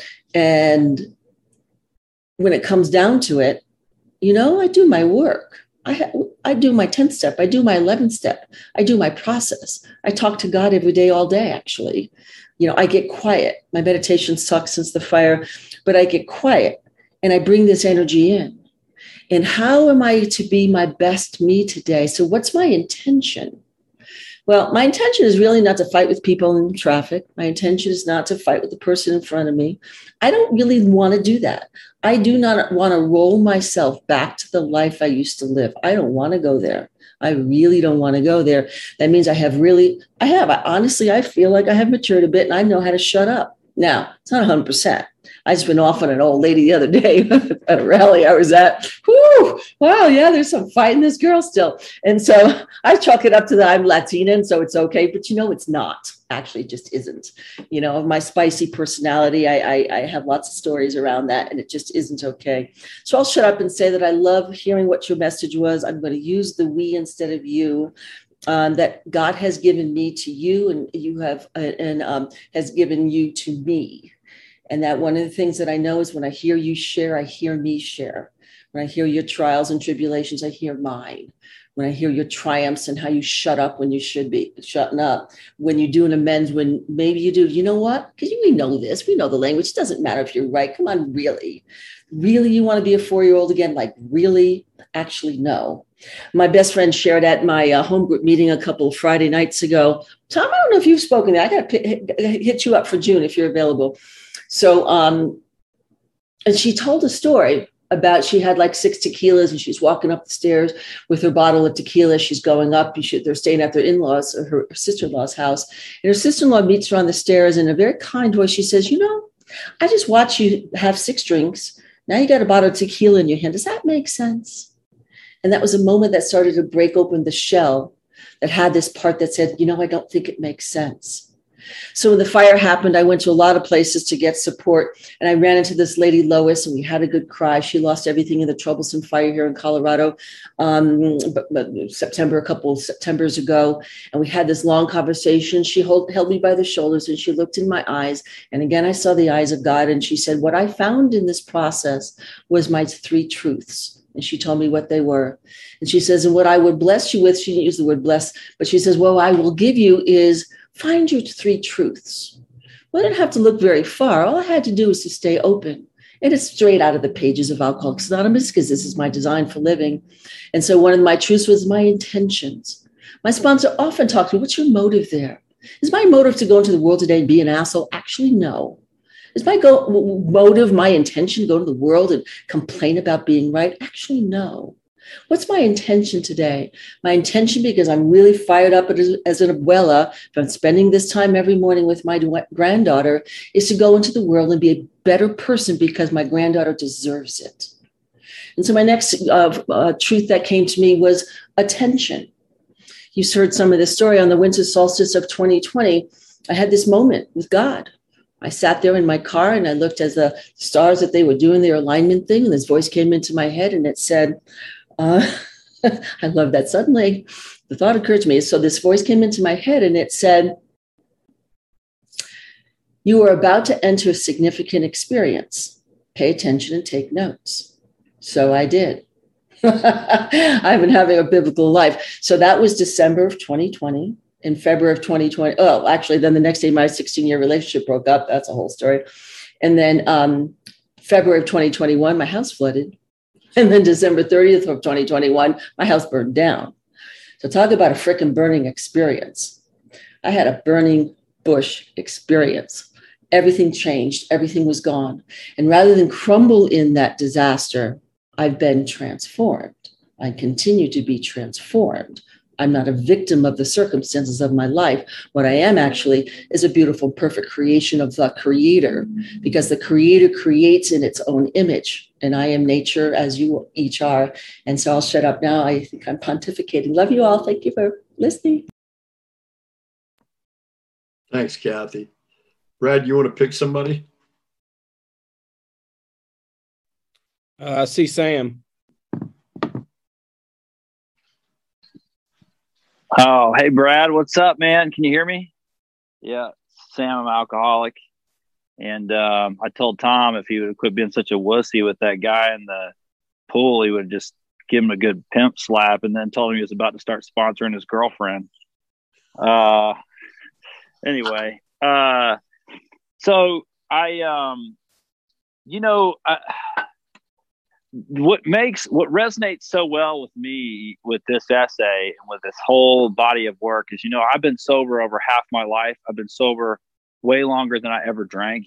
when it comes down to it, I do my work. I do my 10th step. I do my 11th step. I do my process. I talk to God every day, all day, actually. I get quiet. My meditation sucks since the fire, but I get quiet and I bring this energy in. And how am I to be my best me today? So what's my intention? Well, my intention is really not to fight with people in traffic. My intention is not to fight with the person in front of me. I don't really want to do that. I do not want to roll myself back to the life I used to live. I don't want to go there. I really don't want to go there. That means I honestly, I feel like I have matured a bit and I know how to shut up. Now, it's not 100%. I just went off on an old lady the other day at a rally I was at. Whoo, wow, yeah, there's some fight in this girl still. And so I chalk it up to that I'm Latina, and so it's okay. But it's not. Actually, it just isn't. My spicy personality, I have lots of stories around that, and it just isn't okay. So I'll shut up and say that I love hearing what your message was. I'm going to use the we instead of you. That God has given me to you, and you have has given you to me. And that one of the things that I know is when I hear you share, I hear me share. When I hear your trials and tribulations, I hear mine. When I hear your triumphs and how you shut up when you should be shutting up. When you do an amends, when maybe you do, you know what? Because we know this. We know the language. It doesn't matter if you're right. Come on, really? Really, you want to be a 4-year-old again? Like, really? Actually, no. My best friend shared at my home group meeting a couple of Friday nights ago. Tom, I don't know if you've spoken there. I got to hit you up for June if you're available. So, and she told a story about she had like 6 tequilas and she's walking up the stairs with her bottle of tequila. She's going up. They're staying at their in-laws or her sister-in-law's house. And her sister-in-law meets her on the stairs in a very kind voice. She says, I just watch you have 6 drinks. Now you got a bottle of tequila in your hand. Does that make sense? And that was a moment that started to break open the shell that had this part that said, I don't think it makes sense. So when the fire happened, I went to a lot of places to get support. And I ran into this lady, Lois, and we had a good cry. She lost everything in the troublesome fire here in Colorado, a couple of Septembers ago. And we had this long conversation. She held me by the shoulders and she looked in my eyes. And again, I saw the eyes of God. And she said, what I found in this process was my 3 truths. And she told me what they were. And she says, and what I would bless you with, she didn't use the word bless, but she says, well, I will give you is find your 3 truths. Well, I didn't have to look very far. All I had to do was to stay open. And it's straight out of the pages of Alcoholics Anonymous because this is my design for living. And so one of my truths was my intentions. My sponsor often talks to me, what's your motive there? Is my motive to go into the world today and be an asshole? Actually, no. Is my motive, my intention, go to the world and complain about being right? Actually, no. What's my intention today? My intention, because I'm really fired up as an abuela from spending this time every morning with my granddaughter, is to go into the world and be a better person because my granddaughter deserves it. And so my next truth that came to me was attention. You heard some of this story on the winter solstice of 2020. I had this moment with God. I sat there in my car and I looked at the stars that they were doing their alignment thing. And this voice came into my head and it said, I love that. Suddenly the thought occurred to me. So this voice came into my head and it said, you are about to enter a significant experience. Pay attention and take notes. So I did. I've been having a biblical life. So that was December of 2020. In February of 2020, oh, actually, then the next day, my 16-year relationship broke up. That's a whole story. And then February of 2021, my house flooded. And then December 30th of 2021, my house burned down. So talk about a frickin' burning experience. I had a burning bush experience. Everything changed. Everything was gone. And rather than crumble in that disaster, I've been transformed. I continue to be transformed. I'm not a victim of the circumstances of my life. What I am actually is a beautiful, perfect creation of the Creator, because the Creator creates in its own image. And I am nature, as you each are. And so I'll shut up now. I think I'm pontificating. Love you all. Thank you for listening. Thanks, Kathy. Brad, you want to pick somebody? I see Sam. Oh, hey, Brad, what's up, man? Can you hear me? Yeah, Sam, I'm alcoholic. And I told Tom if he would have quit being such a wussy with that guy in the pool, he would just give him a good pimp slap, and then told him he was about to start sponsoring his girlfriend. Anyway, so what resonates so well with me with this essay and with this whole body of work is, I've been sober over half my life. I've been sober way longer than I ever drank.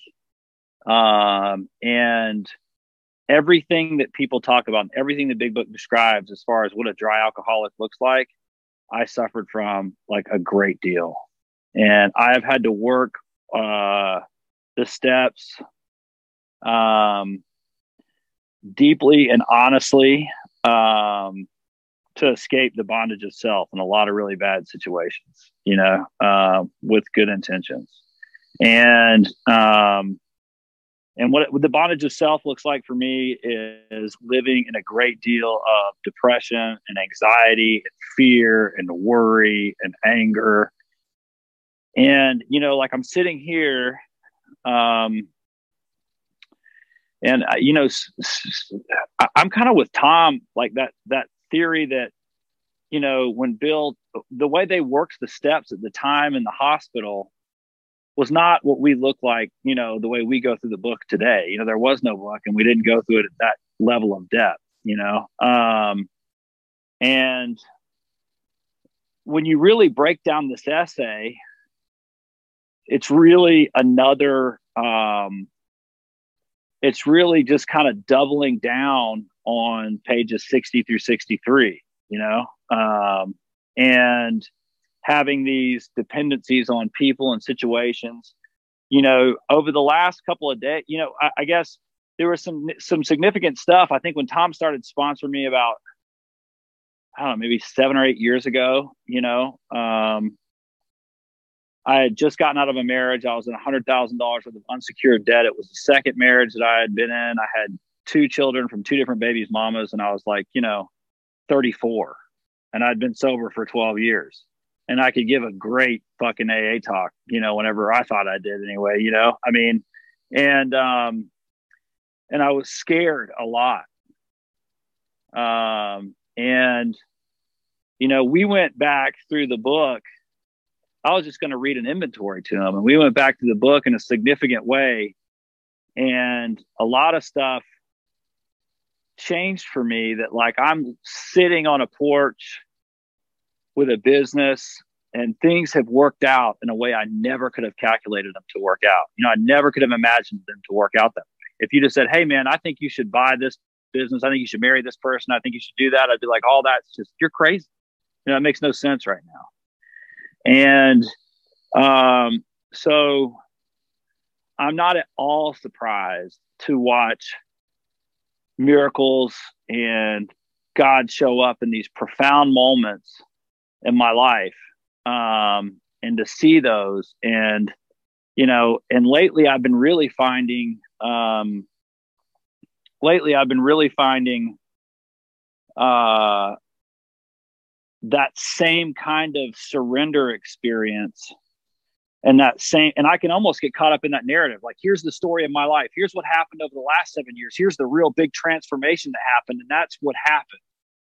And everything that people talk about, everything the Big Book describes as far as what a dry alcoholic looks like, I suffered from like a great deal. And I have had to work the steps deeply and honestly to escape the bondage of self in a lot of really bad situations, with good intentions. And what the bondage of self looks like for me is living in a great deal of depression and anxiety and fear and worry and anger. And, like I'm sitting here, and, I'm kind of with Tom, like that theory that, when Bill, the way they worked the steps at the time in the hospital was not what we look like, the way we go through the book today. There was no book and we didn't go through it at that level of depth, and when you really break down this essay, it's really it's really just kind of doubling down on pages 60 through 63, and having these dependencies on people and situations, over the last couple of days, I guess there was some significant stuff. I think when Tom started sponsoring me about, I don't know, maybe 7 or 8 years ago, I had just gotten out of a marriage. I was in $100,000 worth of unsecured debt. It was the second marriage that I had been in. I had 2 children from 2 different babies' mamas. And I was like, 34, and I'd been sober for 12 years, and I could give a great fucking AA talk, whenever I thought I did anyway, and I was scared a lot. And, we went back through the book. I was just going to read an inventory to him. And we went back to the book in a significant way. And a lot of stuff changed for me, that like I'm sitting on a porch with a business and things have worked out in a way I never could have calculated them to work out. I never could have imagined them to work out that way. If you just said, hey man, I think you should buy this business. I think you should marry this person. I think you should do that. I'd be like, all that's just, you're crazy. It makes no sense right now. And so I'm not at all surprised to watch miracles and God show up in these profound moments in my life, and to see those. And, and lately I've been really finding that same kind of surrender experience, and I can almost get caught up in that narrative. Like, here's the story of my life. Here's what happened over the last 7 years. Here's the real big transformation that happened. And that's what happened.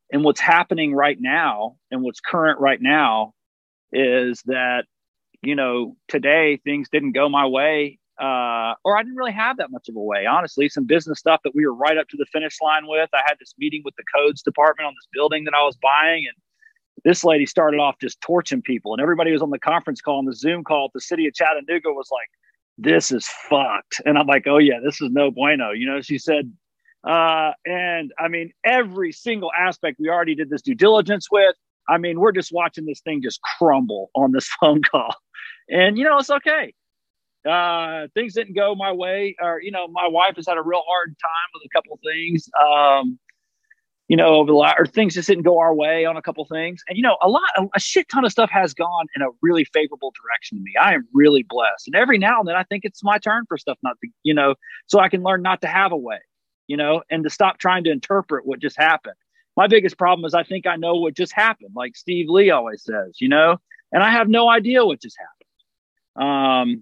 And what's happening right now and what's current right now is that, today things didn't go my way, or I didn't really have that much of a way. Honestly, some business stuff that we were right up to the finish line with. I had this meeting with the codes department on this building that I was buying, and this lady started off just torching people, and everybody was on the conference call and the Zoom call at the city of Chattanooga was like, this is fucked. And I'm like, oh yeah, this is no bueno. She said, and I mean, every single aspect we already did this due diligence with. I mean, we're just watching this thing just crumble on this phone call. And, it's okay. Things didn't go my way, or, my wife has had a real hard time with a couple of things, over the last, or things just didn't go our way on a couple of things. And, a shit ton of stuff has gone in a really favorable direction to me. I am really blessed. And every now and then I think it's my turn for stuff not to, so I can learn not to have a way, and to stop trying to interpret what just happened. My biggest problem is I think I know what just happened, like Steve Lee always says, and I have no idea what just happened.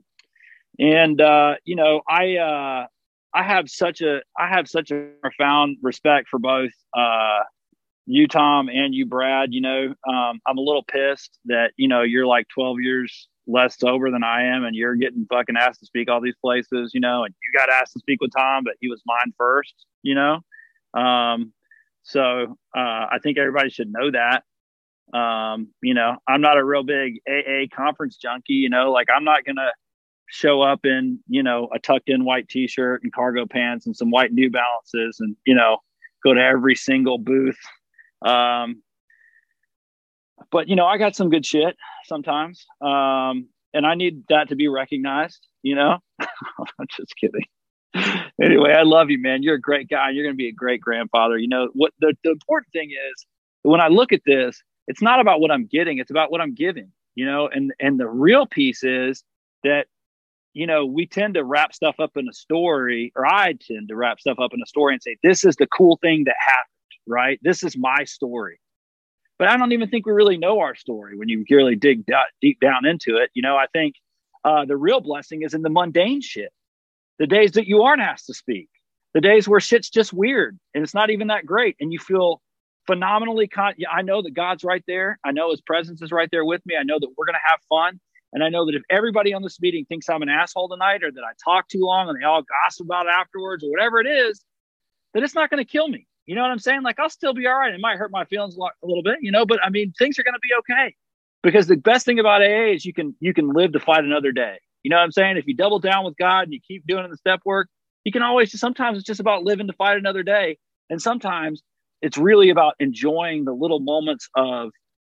I have such a profound respect for both you, Tom, and you, Brad. I'm a little pissed that, you're like 12 years less sober than I am, and you're getting fucking asked to speak all these places, and you got asked to speak with Tom, but he was mine first, So I think everybody should know that. I'm not a real big AA conference junkie, like I'm not going to show up in, a tucked in white t-shirt and cargo pants and some white New Balances and, go to every single booth. But, I got some good shit sometimes. And I need that to be recognized, I'm just kidding. Anyway, I love you, man. You're a great guy. You're going to be a great grandfather. What the important thing is, when I look at this, it's not about what I'm getting. It's about what I'm giving, and the real piece is that, we tend to wrap stuff up in a story, or I tend to wrap stuff up in a story and say, this is the cool thing that happened, right? This is my story. But I don't even think we really know our story when you really dig deep down into it. I think the real blessing is in the mundane shit. The days that you aren't asked to speak, the days where shit's just weird and it's not even that great, and you feel phenomenally I know that God's right there. I know his presence is right there with me. I know that we're going to have fun. And I know that if everybody on this meeting thinks I'm an asshole tonight, or that I talk too long and they all gossip about it afterwards, or whatever it is, that it's not going to kill me. You know what I'm saying? Like, I'll still be all right. It might hurt my feelings a little bit, but I mean, things are going to be okay, because the best thing about AA is you can live to fight another day. You know what I'm saying? If you double down with God and you keep doing the step work, you can always, sometimes it's just about living to fight another day. And sometimes it's really about enjoying the little moments of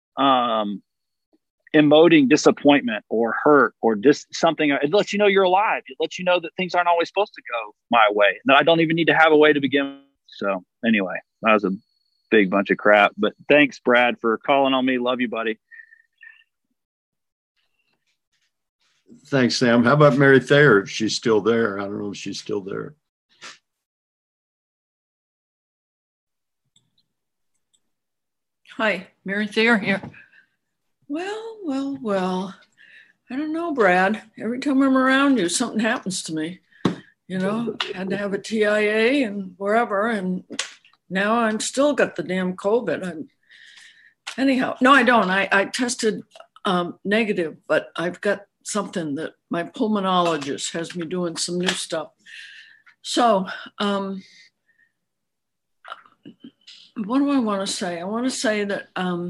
emoting disappointment or hurt or something. It lets you know you're alive. It lets you know that things aren't always supposed to go my way, that I don't even need to have a way to begin with. So anyway, that was a big bunch of crap, but thanks, Brad, for calling on me. Love you, buddy. Thanks, Sam. How about Mary Thayer? If she's still there. I don't know if she's still there. Hi, Mary Thayer here. Well. I don't know, Brad. Every time I'm around you, something happens to me. Had to have a TIA and wherever, and now I'm still got the damn COVID. Anyhow, no, I don't. I tested negative, but I've got something that my pulmonologist has me doing some new stuff. So, what do I want to say? I want to say that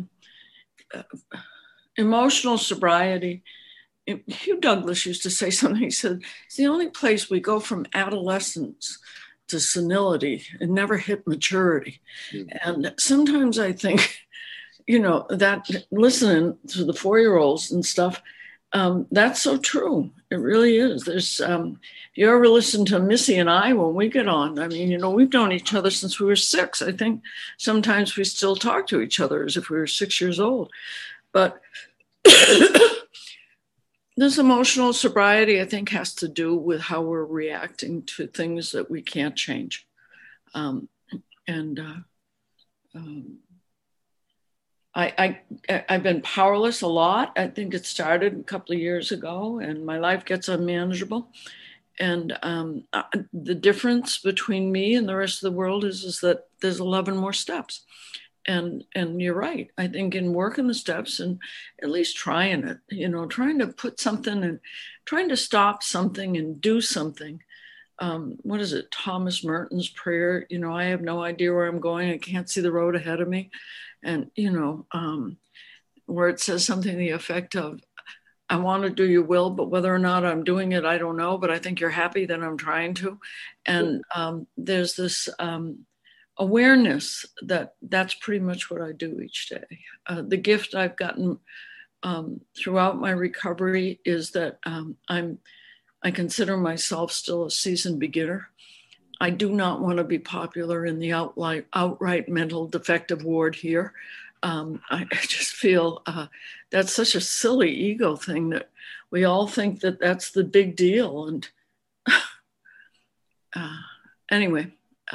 emotional sobriety, Hugh Douglas used to say something. He said, it's the only place we go from adolescence to senility and never hit maturity. Mm-hmm. And sometimes I think, that listening to the 4-year-olds and stuff, that's so true. It really is. There's, if you ever listen to Missy and I when we get on, I mean, we've known each other since we were 6. I think sometimes we still talk to each other as if we were 6 years old. But this emotional sobriety, I think, has to do with how we're reacting to things that we can't change. I've been powerless a lot. I think it started a couple of years ago, and my life gets unmanageable. And the difference between me and the rest of the world is that there's 11 more steps. And you're right. I think in working the steps and at least trying it, trying to put something and trying to stop something and do something. What is it? Thomas Merton's prayer. I have no idea where I'm going. I can't see the road ahead of me. And, where it says something to the effect of, I want to do your will, but whether or not I'm doing it, I don't know. But I think you're happy that I'm trying to. And there's this awareness that that's pretty much what I do each day. The gift I've gotten throughout my recovery is that I consider myself still a seasoned beginner. I do not want to be popular in the outright mental defective ward here. I just feel that's such a silly ego thing that we all think that that's the big deal. And anyway,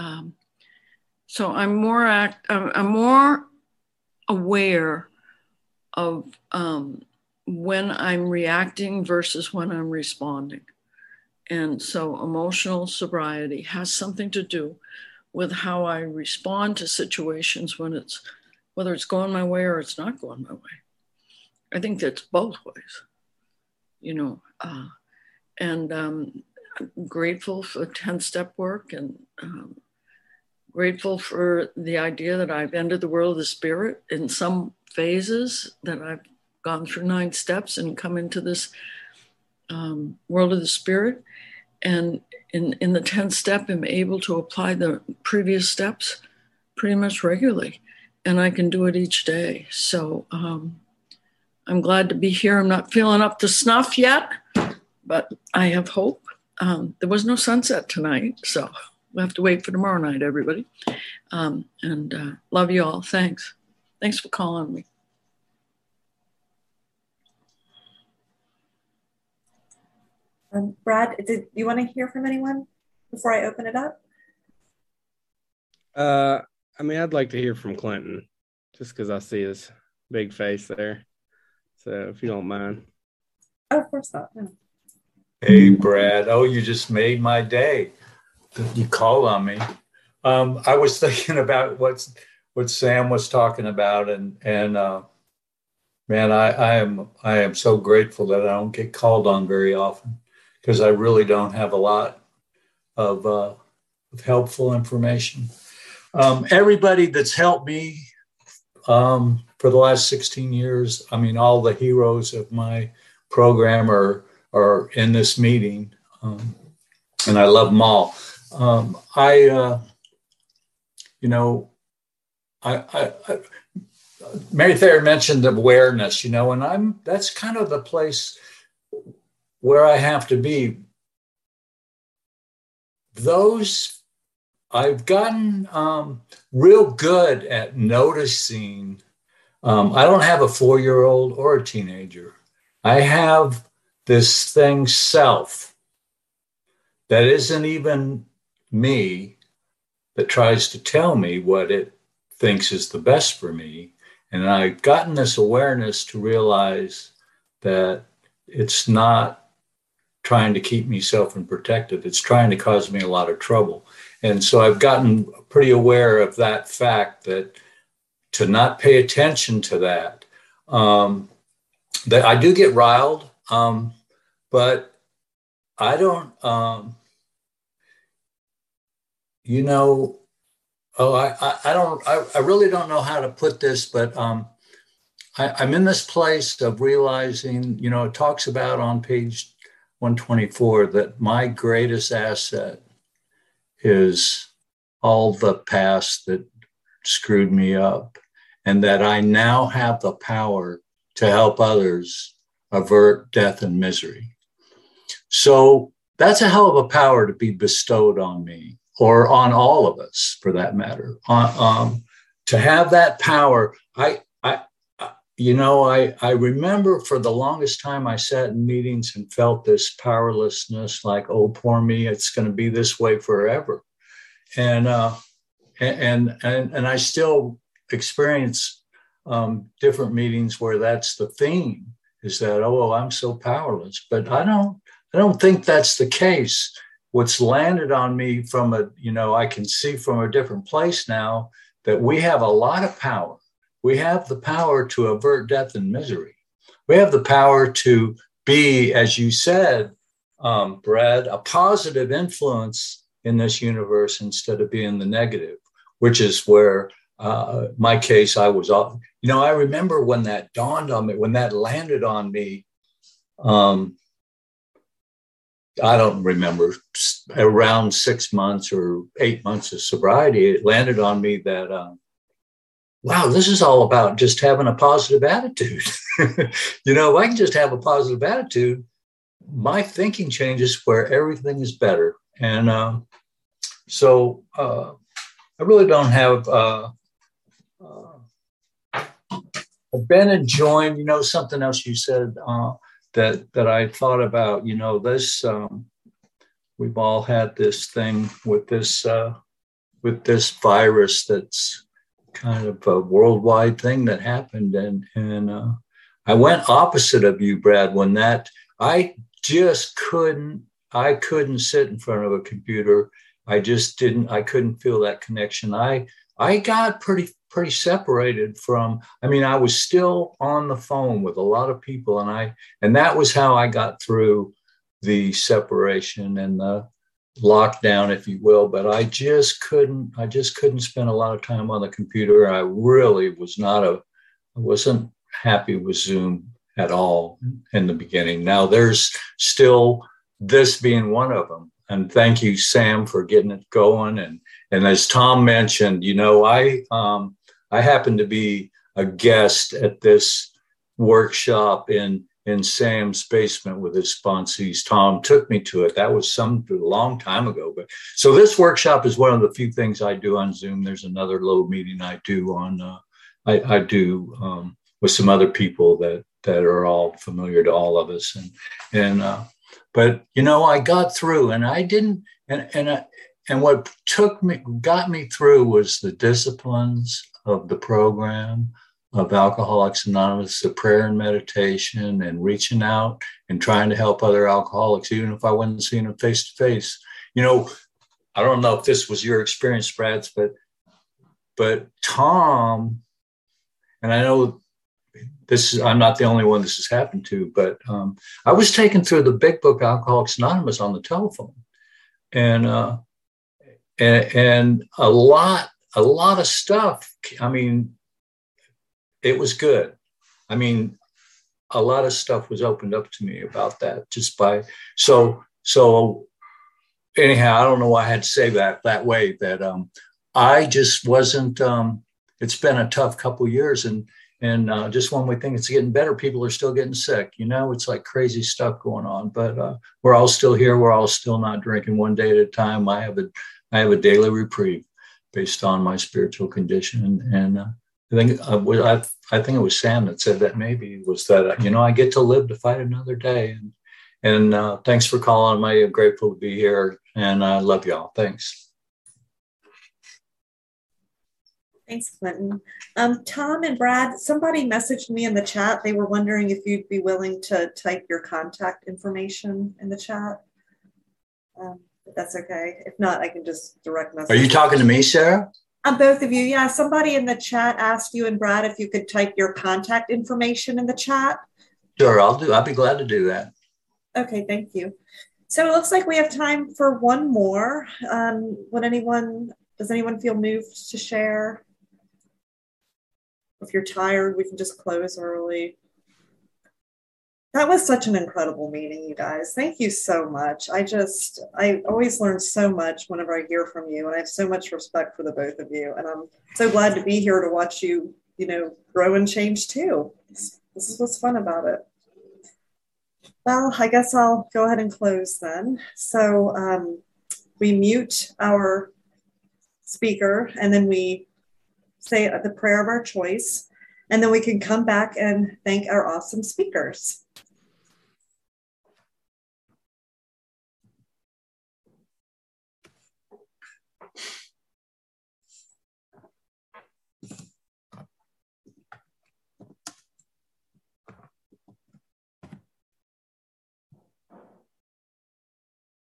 so I'm more aware of when I'm reacting versus when I'm responding. And so emotional sobriety has something to do with how I respond to situations whether it's going my way or it's not going my way. I think that's both ways, and I'm grateful for 10-step work and grateful for the idea that I've entered the world of the spirit in some phases, that I've gone through 9 steps and come into this world of the spirit. And in the 10th step, I'm able to apply the previous steps pretty much regularly. And I can do it each day. So I'm glad to be here. I'm not feeling up to snuff yet, but I have hope. There was no sunset tonight, so we'll have to wait for tomorrow night, everybody. And love you all. Thanks. Thanks for calling me. Brad, did you want to hear from anyone before I open it up? I'd like to hear from Clinton, just because I see his big face there. So if you don't mind. Oh, of course not. No. Hey, Brad. Oh, you just made my day. You called on me. I was thinking about what Sam was talking about, and man, I am so grateful that I don't get called on very often, because I really don't have a lot of helpful information. Everybody that's helped me for the last 16 years, all the heroes of my program are in this meeting, and I love them all. Mary Thayer mentioned awareness, and that's kind of the place where I have to be. I've gotten real good at noticing. I don't have a 4-year-old or a teenager. I have this thing, self, that isn't even me, that tries to tell me what it thinks is the best for me. And I've gotten this awareness to realize that it's not trying to keep me safe and protected. It's trying to cause me a lot of trouble. And so I've gotten pretty aware of that fact, that to not pay attention to that I do get riled, but I don't, I really don't know how to put this, but I'm in this place of realizing, it talks about on page 124 that my greatest asset is all the past that screwed me up, and that I now have the power to help others avert death and misery. So that's a hell of a power to be bestowed on me, or on all of us for that matter. To have that power, I remember for the longest time I sat in meetings and felt this powerlessness, like, oh, poor me, it's going to be this way forever. And I still experience different meetings where that's the theme, is that, oh, I'm so powerless. But I don't think that's the case. What's landed on me from I can see from a different place now, that we have a lot of power. We have the power to avert death and misery. We have the power to be, as you said, Brad, a positive influence in this universe instead of being the negative, which is where my case, I was off. I remember when that dawned on me, when that landed on me. I don't remember, around 6 months or 8 months of sobriety, it landed on me that, wow, this is all about just having a positive attitude. If I can just have a positive attitude, my thinking changes where everything is better. And so I really don't have, I've been enjoying, something else you said, that I thought about, this, we've all had this thing with this virus that's kind of a worldwide thing that happened. And I went opposite of you, Brad, when that, I couldn't sit in front of a computer. I couldn't feel that connection. I got pretty separated from, I was still on the phone with a lot of people, and that was how I got through the separation and the lockdown, if you will. But I just couldn't spend a lot of time on the computer. I really I wasn't happy with Zoom at all in the beginning. Now there's still this being one of them. And thank you, Sam, for getting it going. And as Tom mentioned, I happened to be a guest at this workshop in Sam's basement with his sponsees. Tom took me to it. That was a long time ago. But so this workshop is one of the few things I do on Zoom. There's another little meeting I do with some other people that are all familiar to all of us. But I got through, and I didn't, and what got me through was the disciplines of the program of Alcoholics Anonymous, the prayer and meditation, and reaching out and trying to help other alcoholics, even if I wasn't seeing them face to face. I don't know if this was your experience, Brad, but Tom, and I know I'm not the only one this has happened to, but I was taken through the big book Alcoholics Anonymous on the telephone, and a lot of stuff. It was good. A lot of stuff was opened up to me about that so anyhow, I don't know why I had to say that way, that I just wasn't, it's been a tough couple of years, and just when we think it's getting better, people are still getting sick. It's like crazy stuff going on, but we're all still here. We're all still not drinking one day at a time. I have a daily reprieve based on my spiritual condition. And I think it was Sam that said that, maybe was that, I get to live to fight another day. And thanks for calling me. I'm grateful to be here, and I love y'all. Thanks. Thanks, Clinton. Tom and Brad, somebody messaged me in the chat. They were wondering if you'd be willing to type your contact information in the chat. If that's okay. If not, I can just direct message. Are you talking to me, Sarah? Both of you. Yeah. Somebody in the chat asked you and Brad if you could type your contact information in the chat. Sure, I'll be glad to do that. Okay, thank you. So it looks like we have time for one more. Does anyone feel moved to share? If you're tired, we can just close early. That was such an incredible meeting, you guys. Thank you so much. I always learn so much whenever I hear from you, and I have so much respect for the both of you. And I'm so glad to be here to watch you, grow and change too. This is what's fun about it. Well, I guess I'll go ahead and close then. So we mute our speaker, and then we say the prayer of our choice, and then we can come back and thank our awesome speakers.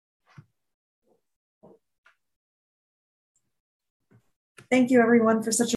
Thank you, everyone, for such a